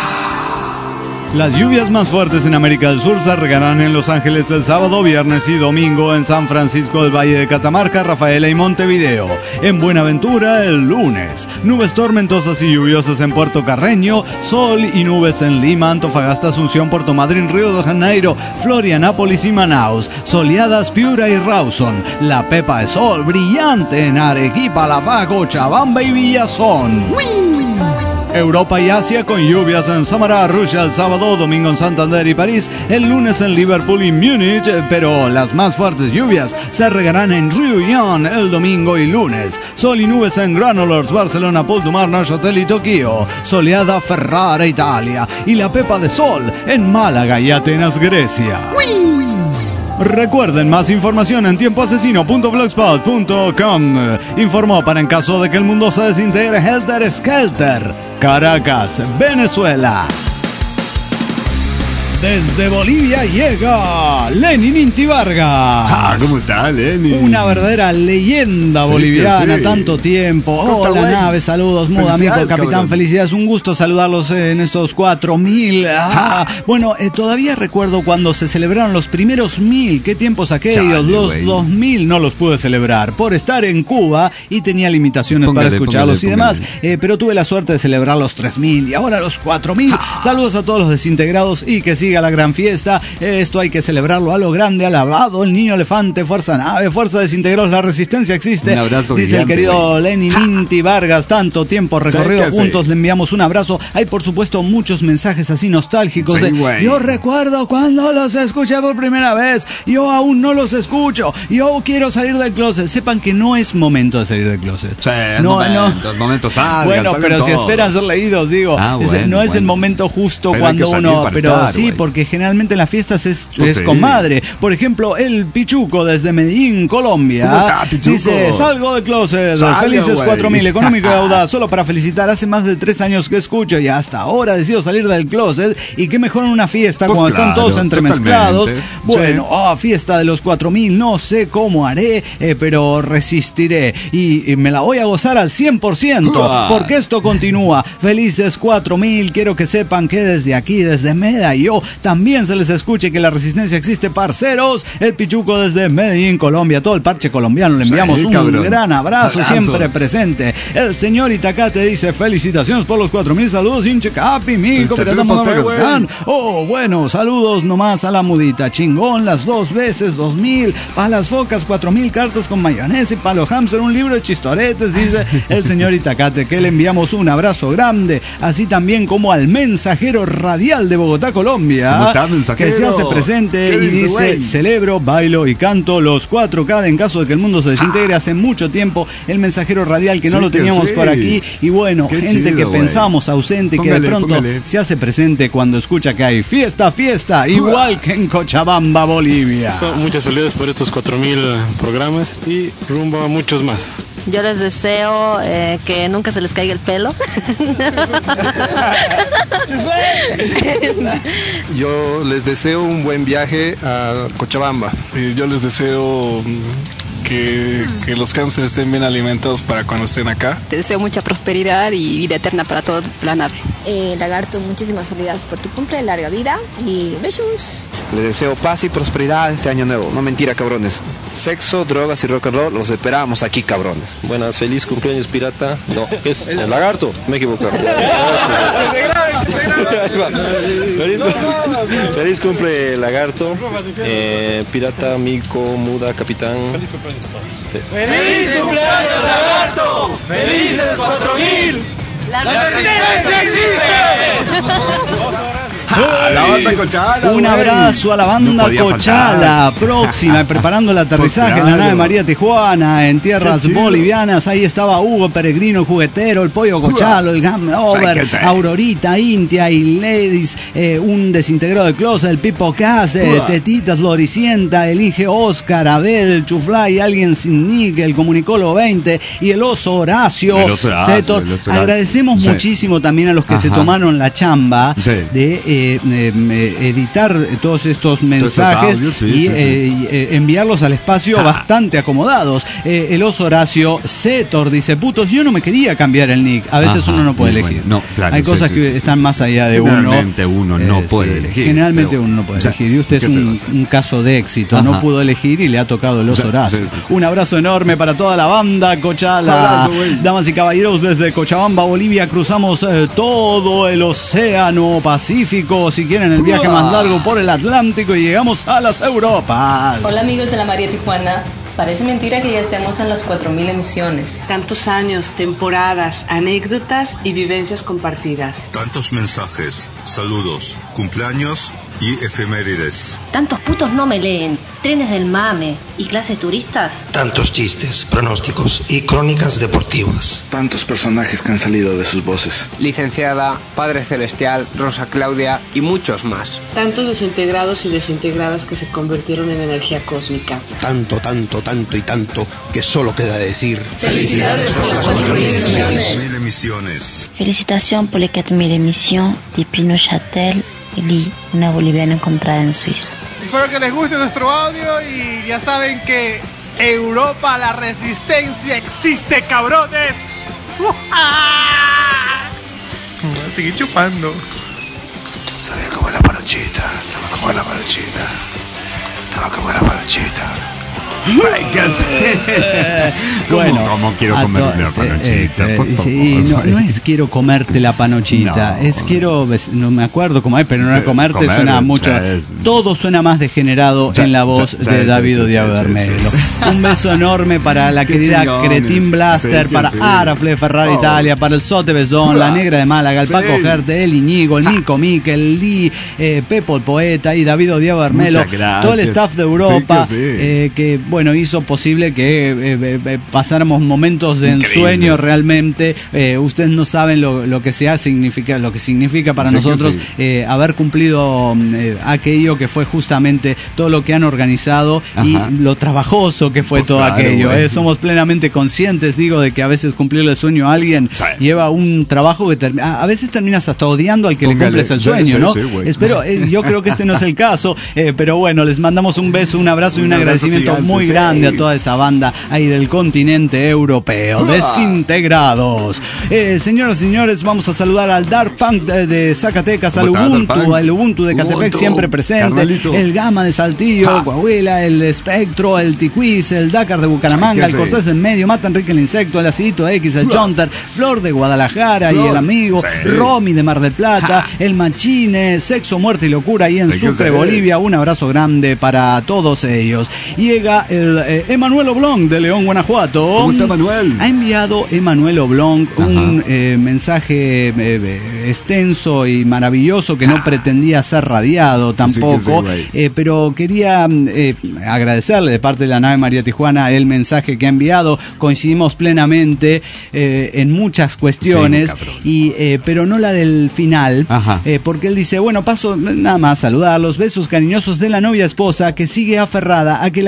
S2: Las lluvias más fuertes en América del Sur se regarán en Los Ángeles el sábado, viernes y domingo en San Francisco del Valle de Catamarca, Rafaela y Montevideo. En Buenaventura el lunes. Nubes tormentosas y lluviosas en Puerto Carreño, sol y nubes en Lima, Antofagasta, Asunción, Puerto Madryn, Río de Janeiro, Florianápolis y Manaus. Soleadas Piura y Rawson. La Pepa de Sol brillante en Arequipa, La Paz, Cochabamba y Villazón. ¡Wii! Europa y Asia con lluvias en Samara, Rusia el sábado, domingo en Santander y París, el lunes en Liverpool y Múnich, pero las más fuertes lluvias se regarán en Ryugyong el domingo y lunes. Sol y nubes en Granollers, Barcelona, Puerto Neuchâtel y Tokio. Soleada Ferrara, Italia, y la Pepa de Sol en Málaga y Atenas, Grecia. ¡Wii! Recuerden, más información en tiempo asesino punto blogspot punto com. Informó para en caso de que el mundo se desintegre Helter Skelter, Caracas, Venezuela. Desde Bolivia llega Lenin Inti Vargas.
S3: Ah, ¿cómo está, Lenin?
S2: Una verdadera leyenda sí, boliviana, sí. Tanto tiempo. Hola, bueno. Nave, saludos, Muda, amigo, capitán, cabrón. Felicidades, un gusto saludarlos en estos cuatro mil. Ah, bueno, eh, todavía recuerdo cuando se celebraron los primeros mil. ¿Qué tiempos aquellos? Chale, los wey. dos mil no los pude celebrar por estar en Cuba y tenía limitaciones póngale, para escucharlos póngale, y demás. Eh, pero tuve la suerte de celebrar los tres mil y ahora los cuatro mil. Ah. Saludos a todos los desintegrados y que sigan a la gran fiesta. Esto hay que celebrarlo a lo grande, alabado el niño elefante, fuerza nave, fuerza desintegrados, la resistencia existe. Un abrazo dice gigante, el querido wey. Lenin Inti Vargas, tanto tiempo recorrido juntos, le enviamos un abrazo. Hay por supuesto muchos mensajes así nostálgicos sí, de, yo recuerdo cuando los escuché por primera vez, yo aún no los escucho, yo quiero salir del closet. Sepan que no es momento de salir del closet.
S3: Sí,
S2: no,
S3: momento,
S2: no.
S3: El momento salgan,
S2: bueno,
S3: salgan
S2: pero
S3: todos.
S2: Si esperan ser leídos, digo,
S3: ah,
S2: es,
S3: bueno,
S2: no es
S3: bueno.
S2: el momento justo
S3: pero
S2: cuando uno, pero
S3: estar,
S2: sí,
S3: wey.
S2: Porque generalmente en las fiestas es,
S3: pues
S2: es
S3: sí.
S2: con madre. Por ejemplo, el Pichuco desde Medellín, Colombia.
S3: ¿Cómo está, Pichuco?
S2: Dice, salgo de closet,
S3: Salga,
S2: felices
S3: wey.
S2: cuatro mil, económico y audaz, solo para felicitar, hace más de tres años que escucho y hasta ahora decido salir del closet y qué mejor en una fiesta pues cuando claro, están todos entremezclados. Totalmente. Bueno, sí. oh, fiesta de los cuatro mil, no sé cómo haré, eh, pero resistiré y, y me la voy a gozar al cien por ciento uh. porque esto continúa. Felices cuatro mil, quiero que sepan que desde aquí, desde Meda y yo, también se les escuche que la resistencia existe, parceros. El Pichuco desde Medellín, Colombia, todo el parche colombiano, le enviamos sí, un cabrón. gran abrazo, abrazo, siempre presente. El señor Itacate dice, felicitaciones por los cuatro mil, saludos, hinche capi, mil, oh, bueno, saludos nomás a la mudita, chingón, las dos veces, dos mil, para las focas, cuatro mil cartas con mayonesa y para los hamster, un libro de chistoretes, dice el señor Itacate, que le enviamos un abrazo grande, así también como al mensajero radial de Bogotá, Colombia, que se hace presente y dice, wey? celebro, bailo y canto los cuatro K en caso de que el mundo se desintegre. Hace mucho tiempo el mensajero radial que no sí, lo teníamos sí. por aquí y bueno, Qué gente chido, que wey. pensamos ausente y que de pronto póngale. se hace presente cuando escucha que hay fiesta, fiesta, igual uh. que en Cochabamba, Bolivia.
S5: Muchas felicidades por estos cuatro mil programas y rumbo a muchos más. Yo les deseo eh, que nunca se les caiga el pelo.
S8: Yo les deseo un buen viaje a Cochabamba.
S23: Y yo les deseo que, que los hamsters estén bien alimentados para cuando estén acá.
S24: Te deseo mucha prosperidad y vida eterna para toda la nave.
S25: Eh, Lagarto, muchísimas felicidades por tu cumple, larga vida y besos.
S26: Les deseo paz y prosperidad este año nuevo. No mentira, cabrones. Sexo, drogas y rock and roll, los esperamos aquí, cabrones.
S27: Buenas, feliz cumpleaños, pirata. No, ¿qué es? El lagarto. Me he equivocado. feliz, feliz cumple, lagarto. Eh, pirata, mico, muda, capitán.
S22: ¡Feliz cumpleaños, lagarto! ¡Felices cuatro mil! ¡La resistencia existe!
S2: Ah,
S3: la banda Cochala.
S2: Un abrazo a la banda
S3: no
S2: Cochala, próxima, preparando el aterrizaje
S3: pues
S2: en la
S3: claro.
S2: nave María Tijuana, en tierras bolivianas. Ahí estaba Hugo Peregrino, el juguetero, el pollo Cochalo, el Game Over, Aurorita, Intia y Ladies, eh, un desintegrado de closet, el Pipo Cas, eh, Tetitas, Loricienta, Elige Oscar, Abel, Chuflay, Alguien Sin Nick, el Comunicólogo veinte y el Oso Horacio.
S3: El Oso Horacio,
S2: Setor.
S3: el Oso Horacio.
S2: Agradecemos
S3: Sí.
S2: muchísimo también a los que
S3: Ajá.
S2: se tomaron la chamba
S3: Sí.
S2: de eh, Eh, eh, editar todos estos mensajes
S3: audios, sí,
S2: y
S3: sí, sí.
S2: eh, eh, enviarlos al espacio
S3: Ah.
S2: bastante acomodados. Eh, el Oso Horacio Setor dice: putos, yo no me quería cambiar el nick. A veces
S3: Ajá,
S2: uno no puede
S3: muy
S2: elegir.
S3: bueno. No, claro,
S2: Hay
S3: sí,
S2: cosas
S3: sí,
S2: que
S3: sí, sí,
S2: están
S3: sí.
S2: más allá de uno.
S3: Generalmente uno no
S2: Eh,
S3: puede
S2: sí,
S3: elegir.
S2: Generalmente
S3: pero-
S2: uno no puede
S3: o sea,
S2: elegir. Y usted
S3: ¿qué
S2: es
S3: se va a
S2: un,
S3: hacer?
S2: un caso de éxito.
S3: Ajá.
S2: No pudo elegir y le ha tocado el Oso
S3: O sea,
S2: Horacio.
S3: sí, sí, sí.
S2: Un abrazo enorme para toda la banda Cochala.
S3: Abrazo, güey.
S2: Damas y caballeros, desde Cochabamba, Bolivia, cruzamos eh, todo el océano Pacífico. Si quieren el viaje más largo por el Atlántico, y llegamos a las Europas.
S16: Hola amigos de la María Tijuana. Parece mentira que ya estemos en las cuatro mil emisiones.
S28: Tantos años, temporadas, anécdotas y vivencias compartidas.
S29: Tantos mensajes, saludos, cumpleaños y efemérides.
S5: Tantos putos no me leen. Trenes del mame y clases turistas.
S30: Tantos chistes, pronósticos y crónicas deportivas.
S31: Tantos personajes que han salido de sus voces.
S32: Licenciada, Padre Celestial, Rosa Claudia y muchos más.
S28: Tantos desintegrados y desintegradas que se convirtieron en energía cósmica.
S30: Tanto, tanto, tanto y tanto que solo queda decir...
S5: ¡Felicidades por las cuatro mil emisiones!
S29: Mil emisiones.
S7: Félicitations pour les quatre mille émissions de Pino Chatel, Lee, una boliviana encontrada en Suiza.
S33: Espero que les guste nuestro audio y ya saben que Europa, la resistencia existe, cabrones. Voy a seguir chupando.
S30: Sabía como la panochita, estaba como la panochita, estaba como la panochita.
S2: Bueno,
S3: ¿Cómo quiero
S2: a
S3: comer
S2: to-
S3: una
S2: sí,
S3: panochita?
S2: eh,
S3: Por
S2: eh,
S3: favor.
S2: sí, no, no es quiero comerte la panochita,
S3: No.
S2: es quiero, no me acuerdo cómo es, pero no es comerte,
S3: Comer,
S2: suena
S3: o
S2: mucho.
S3: sea, es-
S2: Todo suena más degenerado
S3: Sí,
S2: en la voz
S3: sí,
S2: de
S3: sí,
S2: David
S3: sí,
S2: Odiado
S3: sí, sí,
S2: Bermelo.
S3: sí.
S2: Un beso enorme para la
S3: Qué
S2: querida
S3: chingones.
S2: Cretin Blaster,
S3: Sí,
S2: para
S3: sí.
S2: Arafle Ferrari
S3: Oh.
S2: Italia, para el Sote Besdón, la Negra de Málaga, el
S3: Sí.
S2: Paco Gerte, el Iñigo, el Mico Mique, el Lee, eh, Pepo el Poeta y David Odiado Bermelo.
S3: Muchas gracias.
S2: Todo el staff de Europa,
S3: Sí, que sí.
S2: eh, que bueno, hizo posible que eh, eh, eh, pasáramos momentos de
S3: Increíbles.
S2: ensueño realmente. Eh, ustedes no saben lo, lo que sea significa, lo que significa para
S3: Sí que
S2: nosotros
S3: sí.
S2: eh, haber cumplido eh, aquello que fue justamente todo lo que han organizado.
S3: Ajá.
S2: Y lo trabajoso que fue
S3: Pues
S2: todo
S3: claro,
S2: aquello.
S3: güey.
S2: eh. Somos plenamente conscientes, digo, de que a veces cumplirle el sueño a alguien
S3: Sí.
S2: lleva un trabajo que termina. A veces terminas hasta odiando al que
S3: Póngale,
S2: le cumples el
S3: sí,
S2: sueño,
S3: sí,
S2: ¿no?
S3: sí, güey.
S2: Espero, eh, yo creo que este no es el caso, eh, pero bueno, les mandamos un beso, un abrazo y un,
S3: Un abrazo
S2: agradecimiento
S3: gigante,
S2: muy
S3: sí.
S2: grande a toda esa banda ahí del continente europeo. Desintegrados. Eh, señoras y señores, vamos a saludar al Dark Punk de, de Zacatecas, al
S3: ¿Cómo está, Dark
S2: Ubuntu,
S3: Punk?
S2: al Ubuntu de Catepec
S3: Ubuntu,
S2: siempre presente,
S3: carnalito.
S2: el Gama de Saltillo,
S3: Ja.
S2: Coahuila, el Espectro, el Ticuiz, el Dakar de Bucaramanga, el
S3: Sí.
S2: Cortés en medio, Mata Enrique el Insecto, el Acidito X, el Jonter, Flor de Guadalajara y
S3: Flor.
S2: el amigo,
S3: Sí.
S2: Romy de Mar del Plata, el Machine, Sexo, Muerte y Locura ahí en
S3: Sí que
S2: Sucre,
S3: sí.
S2: Bolivia. Un abrazo grande para todos ellos. Llega el eh, Emanuel Oblong de León, Guanajuato.
S3: ¿Cómo está, Manuel?
S2: Ha enviado Emanuel Oblong un eh, mensaje eh, extenso y maravilloso que no pretendía ser radiado tampoco,
S3: Sí que sí, güey.
S2: eh, pero quería eh, agradecerle de parte de la nave María Tijuana el mensaje que ha enviado. Coincidimos plenamente eh, en muchas cuestiones,
S3: Sí, cabrón.
S2: y eh, pero no la del final,
S3: Ajá.
S2: eh, porque él dice, bueno, paso nada más a saludarlos, besos cariñosos de la novia esposa que sigue aferrada a que la comunicación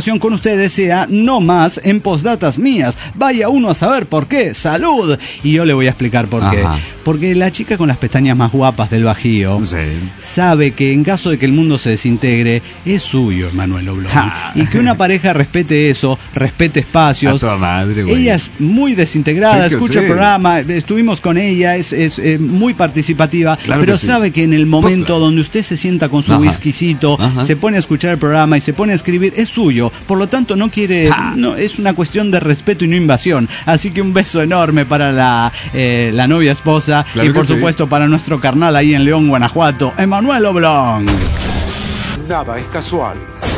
S2: comunicación con ustedes sea no más en postdatas mías. Vaya uno a saber por qué. ¡Salud! Y yo le voy a explicar por qué.
S3: Ajá.
S2: Porque la chica con las pestañas más guapas del Bajío sí. sabe que en caso de que el mundo se desintegre, es suyo, Emanuel Oblong. Ja. Y que una pareja respete eso, respete espacios.
S3: A toda madre, güey.
S2: Ella es muy desintegrada,
S3: sí
S2: escucha
S3: sí.
S2: el programa, estuvimos con ella, es, es eh, muy participativa, claro pero sí. sabe que en el momento Postra. donde usted se sienta con su Ajá. whiskycito, Ajá. se pone a escuchar el programa y se pone a escribir, es suyo. Por lo tanto, no quiere, no, es una cuestión de respeto y no invasión. Así que un beso enorme para la, eh, la novia esposa. Claro y por supuesto sí. para nuestro carnal ahí en León, Guanajuato, Emanuel Oblong.
S4: Nada es casual.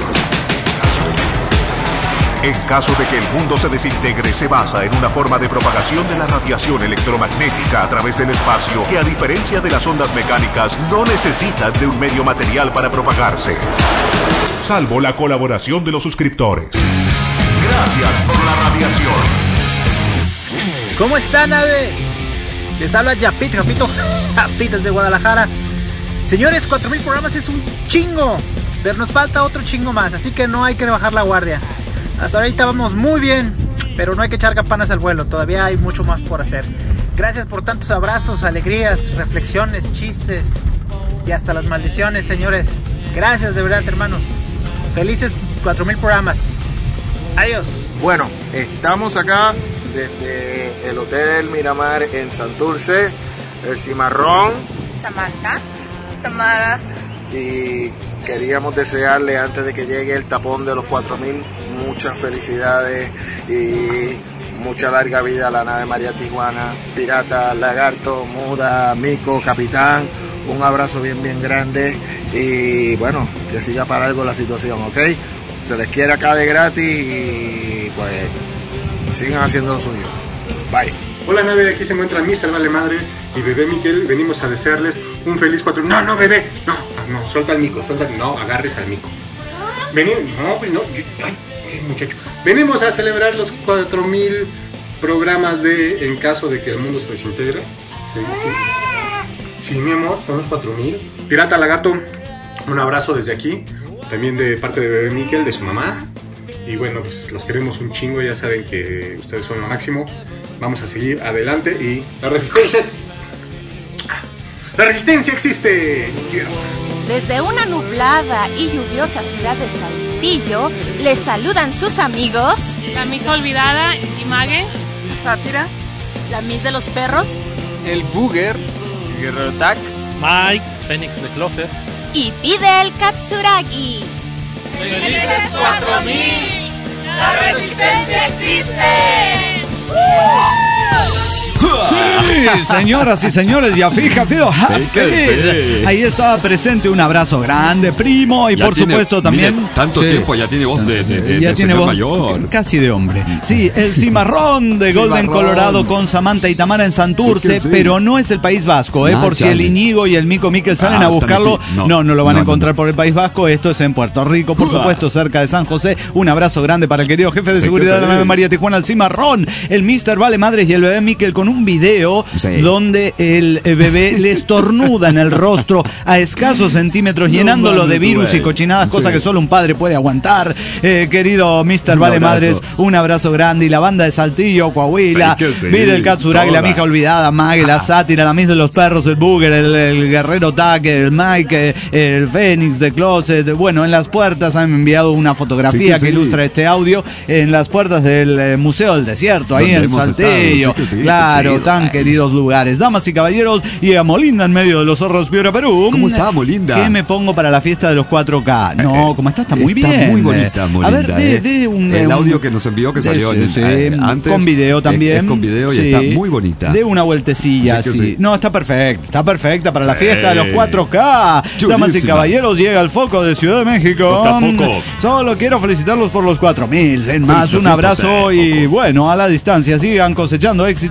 S1: En caso de que el mundo se desintegre, se basa en una forma de propagación de la radiación electromagnética a través del espacio que, a diferencia de las ondas mecánicas, no necesitan de un medio material para propagarse. Salvo la colaboración de los suscriptores. Gracias por la radiación.
S9: ¿Cómo está, nave? Les habla Jafit, Jafito, Jafit desde Guadalajara. Señores, cuatro mil programas es un chingo, pero nos falta otro chingo más, así que no hay que bajar la guardia. Hasta ahorita vamos muy bien, pero no hay que echar campanas al vuelo, todavía hay mucho más por hacer. Gracias por tantos abrazos, alegrías, reflexiones, chistes y hasta las maldiciones, señores. Gracias de verdad, hermanos. Felices cuatro mil programas. Adiós.
S4: Bueno, estamos acá desde el Hotel Miramar en Santurce, el Cimarrón.
S10: Samantha. Samara.
S4: Y queríamos desearle, antes de que llegue el tapón de los cuatro mil, muchas felicidades y mucha larga vida a la nave María Tijuana, Pirata, Lagarto, Muda, Mico, Capitán. Un abrazo bien, bien grande y bueno, que siga para algo la situación, ¿ok? Se les quiere acá de gratis y pues sigan haciendo lo suyo. Bye.
S11: Hola, nave, aquí se encuentra mister Vale Madre y bebé Miquel. Venimos a desearles un feliz cuatro... No, no, bebé, no, no, suelta al mico, suelta, no, agarres al mico. Venimos, no, no, ay, qué muchacho. Venimos a celebrar los cuatro mil programas de En caso de que el mundo se desintegre. Sí, sí. Sí, mi amor, son los cuatro mil. Pirata, Lagarto, un abrazo desde aquí. También de parte de bebé Miquel, de su mamá. Y bueno, pues los queremos un chingo, ya saben que ustedes son lo máximo. Vamos a seguir adelante y la resistencia... ¡La resistencia existe!
S12: Desde una nublada y lluviosa ciudad de Saltillo, les saludan sus amigos...
S13: La Mija Olvidada y Mague.
S25: Sátira. La Miss de los Perros.
S26: El Booger. Guerrero Tac.
S14: Mike. Fénix de Closet.
S12: Y Fidel Katsuragi.
S15: ¡Felices cuatro mil! ¡La resistencia existe!
S2: Sí, señoras y señores, ya fija, Fido. Sí, que sí. Ahí estaba presente, un abrazo grande, primo, y ya por tiene, supuesto también.
S3: Mire, tanto sí. tiempo ya tiene voz de, de, de,
S2: ya
S3: de
S2: tiene voz
S3: mayor.
S2: Casi de hombre. Sí, el Cimarrón de Golden, Cimarrón. Colorado, con Samantha y Tamara en Santurce, sí sí. pero no es el País Vasco, ¿eh? Ah, por chale. Si el Iñigo y el Mico Miquel salen ah, a buscarlo, no, no, no lo van no, a encontrar no, no. por el País Vasco. Esto es en Puerto Rico, por supuesto, cerca de San José. Un abrazo grande para el querido jefe de sí, seguridad de la nave María Tijuana, el Cimarrón, el mister Vale Madres y el bebé Miquel, con un video sí. donde el bebé le estornuda en el rostro a escasos centímetros, no, llenándolo mami, de virus wey. y cochinadas, sí. cosa que solo un padre puede aguantar. Eh, querido mister Vale Madres, un abrazo grande. Y la banda de Saltillo, Coahuila, sí, sí, Vide el Katsuragi, la Mija Olvidada, Mague, la Sátira, la Miss de los Perros, el Booger, el, el Guerrero Tac, el Mike, el Fénix de Closet. Bueno, en las puertas han enviado una fotografía sí, que, que sí. ilustra este audio en las puertas del eh, Museo del Desierto, ahí en Saltillo. Sí, sí, claro, tan queridos lugares. Damas y caballeros, y a Molinda en medio de los zorros Piura, Perú.
S3: ¿Cómo está, Molinda?
S2: ¿Qué me pongo para la fiesta de los cuatro K? No, ¿cómo está? Está muy
S3: está
S2: bien.
S3: Está muy bonita, Molinda.
S2: A ver, de,
S3: eh.
S2: de un...
S3: El
S2: un,
S3: audio que nos envió, que salió
S2: sí,
S3: en,
S2: sí,
S3: eh, antes.
S2: Con video también.
S3: Es, es con video y sí. está muy bonita.
S2: De una vueltecilla, sí, sí. sí. No, está perfecta. Está perfecta para sí. la fiesta de los cuatro K. Chulísima. Damas y caballeros, llega el foco de Ciudad de México.
S3: Foco.
S2: Solo quiero felicitarlos por los cuatro mil. En más, un abrazo y bueno, a la distancia. Sigan cosechando éxitos y que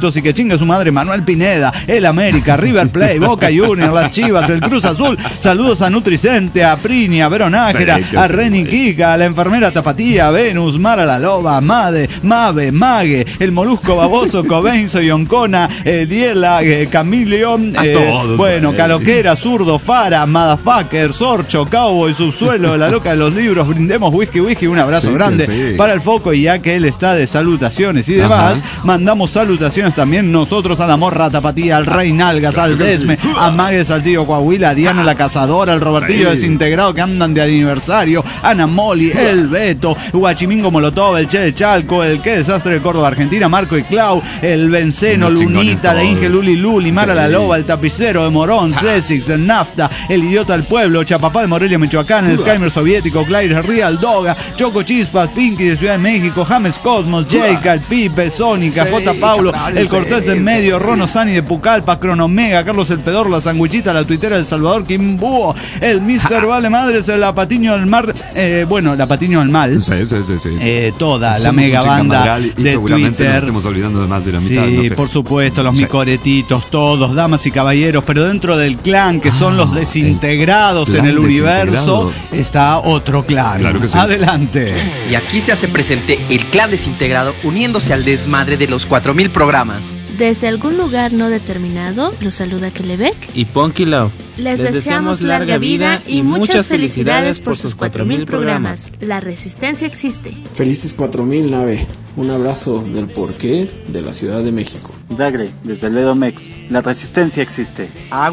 S2: Singa su madre Manuel Pineda, el América, River Plate, Boca Juniors, las Chivas, el Cruz Azul. Saludos a Nutricente, a Prini, a Veronájera, sí, a Reni Kika, a la enfermera Tapatía, Venus, Mara la Loba, Made, Mave, Mague, el Molusco Baboso, Cobenzo, Yoncona, eh, Diela, eh, Camilio, eh, todos, bueno, eh. Caloquera, Zurdo, Fara, Motherfucker, Sorcho, Cowboy, Subsuelo, la loca de los libros, brindemos whisky, whisky, un abrazo sí, grande sí. para el Foco, y ya que él está de salutaciones y demás, ajá, mandamos salutaciones también nosotros a la Morra Tapatía, al Rey Nalgas, al Desme, sí. a Mague Saltillo Coahuila, a Diana la Cazadora, al Robertillo sí. desintegrado que andan de aniversario, Ana Moli, el Beto, Huachimingo Molotov, el Che de Chalco, el Qué Desastre de Córdoba, Argentina, Marco y Clau, el Benceno, Lunita, la Inge Luli Luli, Mara sí. la Loba, el Tapicero de Morón, Cesix, el Nafta, el Idiota del Pueblo, Chapapá de Morelia, Michoacán, el Skymer Soviético, Claire Real Doga, Choco Chispas, Pinky de Ciudad de México, James Cosmos, Jayca, el Pipe, Sónica, sí, J. Paulo, el Cortés del Medio, Rono Sani de Pucallpa, Cronomega, Carlos el Pedor, la Sanguichita, la Tuitera del Salvador, Kimbúo, el mister Vale Madres, el La Patiño del Mar, eh, bueno, La Patiño del Mal,
S3: sí, sí, sí, sí.
S2: Eh, toda la mega banda
S3: y
S2: de
S3: seguramente
S2: Twitter.
S3: Nos estemos olvidando de más de la mitad.
S2: Sí,
S3: ¿no? Pero...
S2: por supuesto, los sí. micoretitos, todos, damas y caballeros, pero dentro del clan que son los desintegrados en el universo, está otro clan.
S3: Claro que sí.
S2: Adelante.
S6: Y aquí se hace presente el clan desintegrado uniéndose al desmadre de los cuatro mil programas.
S8: Desde algún lugar no determinado, los saluda Kelebek
S16: y Ponky Love.
S8: Les, Les deseamos larga vida y muchas felicidades por sus cuatro mil programas. La resistencia existe.
S17: Felices cuatro mil, nave. Un abrazo del porqué de la Ciudad de México.
S18: Dagre, desde Ledo Mex. La resistencia existe.
S6: ¡A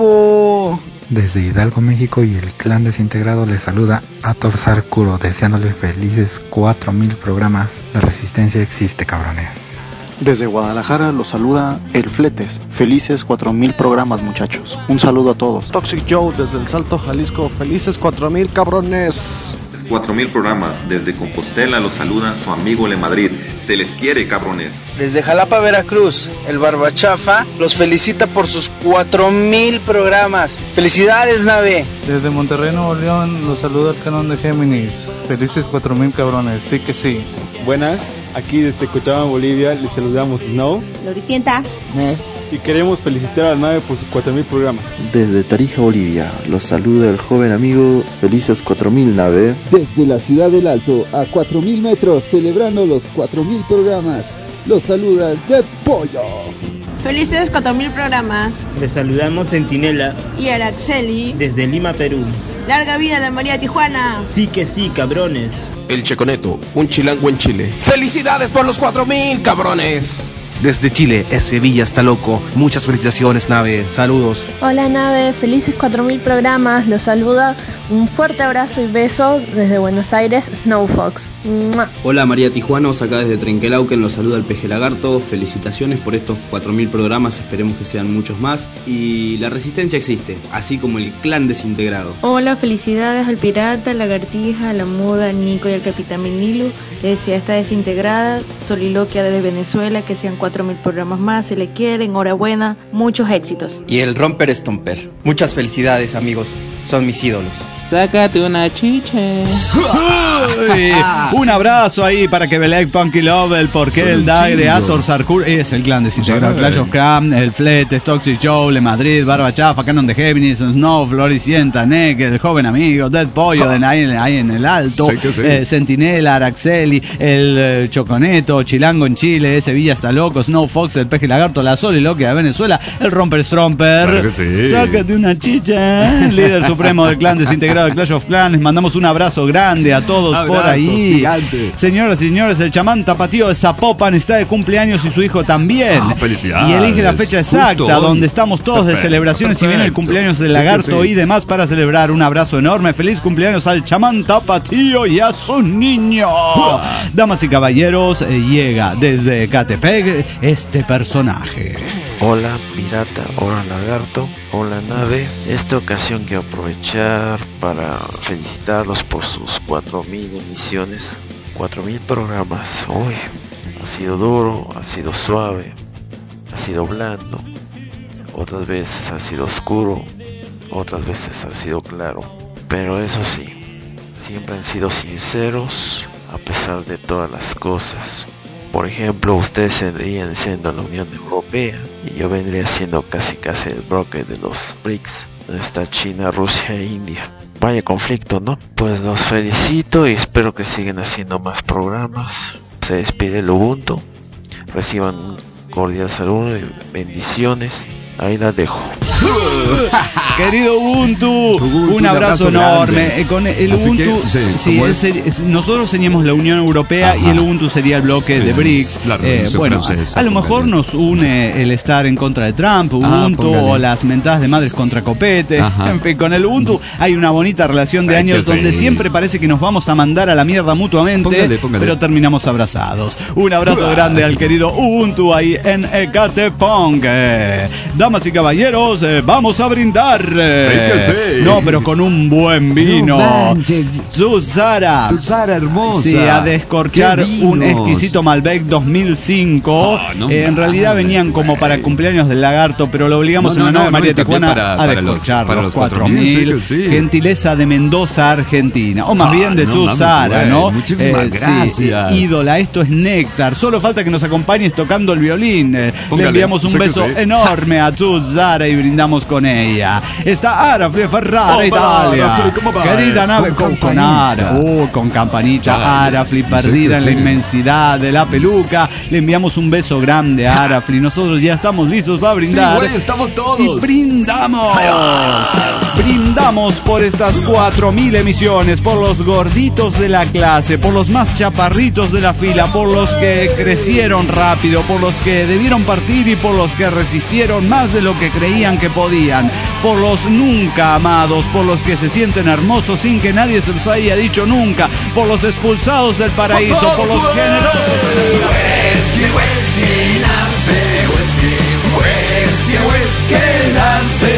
S6: huevo!
S19: Desde Hidalgo, México, y el clan desintegrado les saluda a Torzar Kuro, deseándole felices cuatro mil programas. La resistencia existe, cabrones.
S18: Desde Guadalajara los saluda El Fletes. Felices cuatro mil programas, muchachos. Un saludo a todos.
S20: Toxic Joe desde El Salto, Jalisco. Felices cuatro mil, cabrones.
S21: cuatro mil programas. Desde Compostela los saluda su amigo Le Madrid. Se les quiere, cabrones.
S22: Desde Jalapa, Veracruz, el Barbachafa los felicita por sus cuatro mil programas. ¡Felicidades, nave!
S23: Desde Monterrey, Nuevo León, los saluda el Canon de Géminis. Felices cuatro mil, cabrones. Sí que sí.
S24: Buenas, aquí desde Cochabamba, Bolivia, les saludamos Snow.
S25: Floricienta.
S24: Eh. Y queremos felicitar a la nave por sus cuatro mil programas.
S27: Desde Tarija, Bolivia, los saluda el joven amigo. Felices cuatro mil, nave.
S31: Desde la ciudad del Alto, a cuatro mil metros, celebrando los cuatro mil programas, los saluda Dead Pollo.
S25: Felices cuatro mil programas.
S34: Les saludamos Centinela
S25: y Araxeli
S34: desde Lima, Perú.
S25: Larga vida a la María Tijuana.
S34: Sí que sí, cabrones.
S35: El Checoneto, un chilango en Chile.
S36: ¡Felicidades por los cuatro mil, cabrones!
S37: Desde Chile, es Sevilla, está loco. Muchas felicitaciones, nave. Saludos.
S25: Hola, nave. Felices cuatro mil programas. Los saluda un fuerte abrazo y beso desde Buenos Aires, Snowfox. ¡Mua!
S38: Hola, María Tijuanos, acá desde Trenquelauquen. Los saluda el Peje Lagarto. Felicitaciones por estos cuatro mil programas. Esperemos que sean muchos más. Y la resistencia existe, así como el clan desintegrado.
S25: Hola, felicidades al Pirata, Lagartija, la Muda, Nico y al Capitán Minilu. Les decía, está desintegrada. Soliloquia de Venezuela, que sean cuatro mil programas más, se le quiere, enhorabuena, muchos éxitos.
S6: Y el Romper Stomper. Muchas felicidades, amigos. Son mis ídolos.
S23: Sácate una chicha.
S2: Uy, un abrazo ahí para que Belek, Punky Love, el Porqué, el Dagre, Ator, Sarkur, es el clan desintegrado, Clash of Clans, el Fletes, Toxic Joe, Le Madrid, Barba Chafa, Canon de Géminis, Snow, Floricienta, Neck, el joven amigo, Dead Pollo, de ahí, ahí en el alto, sí sí. eh, Centinela, Araxeli, el eh, Choconeto, Chilango en Chile, Sevilla está loco, Snow Fox, el Peje Lagarto, la Soliloquia de Venezuela, el Romper Stromper,
S3: claro sí.
S2: Sácate una chicha, líder supremo del clan desintegrado de Clash of Clans. Les mandamos un abrazo grande a todos abrazo, por ahí. Gigante. Señoras y señores, el chamán tapatío de Zapopan está de cumpleaños y su hijo también.
S3: Oh, felicidades.
S2: Y elige la fecha exacta, Justo. donde estamos todos perfecto, de celebraciones perfecto. Y viene el cumpleaños del lagarto sí sí. y demás para celebrar. Un abrazo enorme. Feliz cumpleaños al chamán tapatío y a su niño. Uh. Damas y caballeros, eh, llega desde Catepec este personaje.
S39: Hola pirata, hola lagarto, hola nave. Esta ocasión quiero aprovechar para felicitarlos por sus cuatro mil emisiones, cuatro mil programas. Uy, ha sido duro, ha sido suave, ha sido blando, otras veces ha sido oscuro, otras veces ha sido claro. Pero eso sí, siempre han sido sinceros a pesar de todas las cosas. Por ejemplo, ustedes vendrían siendo la Unión Europea y yo vendría siendo casi casi el bloque de los B R I C S, donde está China, Rusia e India. Vaya conflicto, ¿no? Pues los felicito y espero que sigan haciendo más programas. Se despide el Ubuntu. Reciban un cordial saludo y bendiciones. Ahí la dejo.
S2: Querido Ubuntu, Ubuntu, un abrazo, un abrazo enorme. Eh, con el Así Ubuntu, que, sí, sí, es, es, nosotros seríamos la Unión Europea. Ajá. Y el Ubuntu sería el bloque de B R I C S. Claro, eh, bueno, francés, a, a lo mejor nos une el estar en contra de Trump, Ubuntu, ah, o las mentadas de madres contra Copete. Ajá. En fin, con el Ubuntu hay una bonita relación de años donde sí. siempre parece que nos vamos a mandar a la mierda mutuamente, póngale, póngale. pero terminamos abrazados. Un abrazo uh, grande al querido Ubuntu ahí en Ecatepong. Eh, damas y caballeros, eh, vamos a brindar. Eh, sí que sí. No, pero con un buen vino. No, tu Sara.
S3: Tu Sara hermosa.
S2: Sí, a descorchar un exquisito Malbec dos mil cinco. Oh, no eh, en realidad venían como para el cumpleaños del lagarto, pero lo obligamos no, no, en la nueva no, María no, Tijuana para, a descorchar para los, para los cuatro mil. Sí, sí. Gentileza de Mendoza, Argentina. O más ah, bien de no, tu Sara, ¿no?
S3: Muchísimas eh, gracias.
S2: Sí, ídola, esto es néctar. Solo falta que nos acompañes tocando el violín. Eh, le enviamos un beso enorme a tu Sara y brindamos con ella. Está Arafli Ferrara, oh, Italia. Va, querida nave con, con, con Ara. Uh, con campanita. Ah, Arafli perdida sí, en sí. la inmensidad de la peluca. Le enviamos un beso grande a Arafli. Nosotros ya estamos listos para brindar.
S3: Sí, güey, estamos todos.
S2: Y brindamos. Brindamos por estas cuatro mil emisiones, por los gorditos de la clase, por los más chaparritos de la fila, por los que crecieron rápido, por los que debieron partir y por los que resistieron más de lo que creían que podían, por los nunca amados, por los que se sienten hermosos sin que nadie se los haya dicho nunca, por los expulsados del paraíso, por los generosos.
S1: Whisky, whisky, Nancy, whisky, whisky, whisky, Nancy,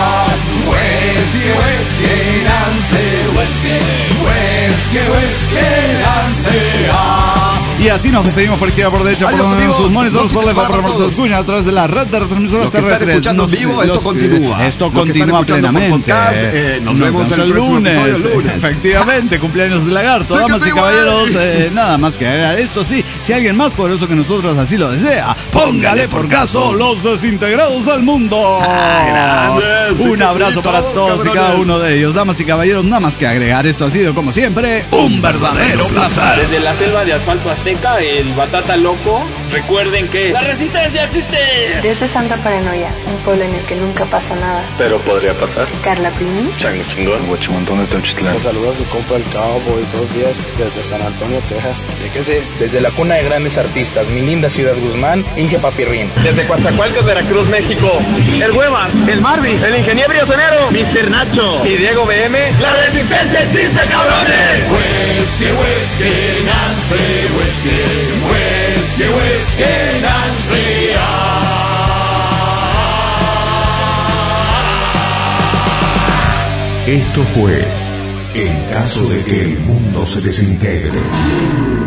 S1: whisky, whisky, Nancy, whisky, whisky, whisky, Nancy.
S2: Y así nos despedimos por izquierda, por derecha, por en sus monitores, por lejos, por nos escuchan a través de la red de retransmisoras terrestres.
S3: Escuchando en vivo, esto continúa.
S2: Esto continúa plenamente.
S3: Podcast, eh, nos, nos vemos el, el
S2: lunes, lunes. Efectivamente, cumpleaños de Lagarto. Sí, damas y caballeros, eh, nada más que agregar. Esto sí, si alguien más poderoso que nosotros así lo desea, póngale por caso los desintegrados del mundo. Ah, grandes, un abrazo sí, para todos, todos y cada uno de ellos. Damas y caballeros, nada más que agregar. Esto ha sido, como siempre, un verdadero placer.
S4: Desde la selva de asfalto azteca, el Batata Loco, recuerden que la resistencia existe.
S5: Desde Santa Paranoia, un pueblo en el que nunca pasa nada,
S7: pero podría pasar.
S5: Carla Primi,
S7: Chango Chingón,
S8: Huachimontón de Teuchitlán.
S9: Te saluda su compa el Cowboy todos los días desde San Antonio, Texas. ¿De qué sé?
S10: Desde la cuna de grandes artistas, mi linda ciudad Guzmán, Inge Papirrín.
S11: Desde Coatzacoalcos, Veracruz, México, el Huevas, el Marvi, el Ingeniero Sonero, mister Nacho y Diego B M.
S1: La resistencia existe, cabrones. Whisky, whisky, Nancy, whisky, whisky, whisky, Nancy.
S12: Esto fue En caso de que el mundo se desintegre.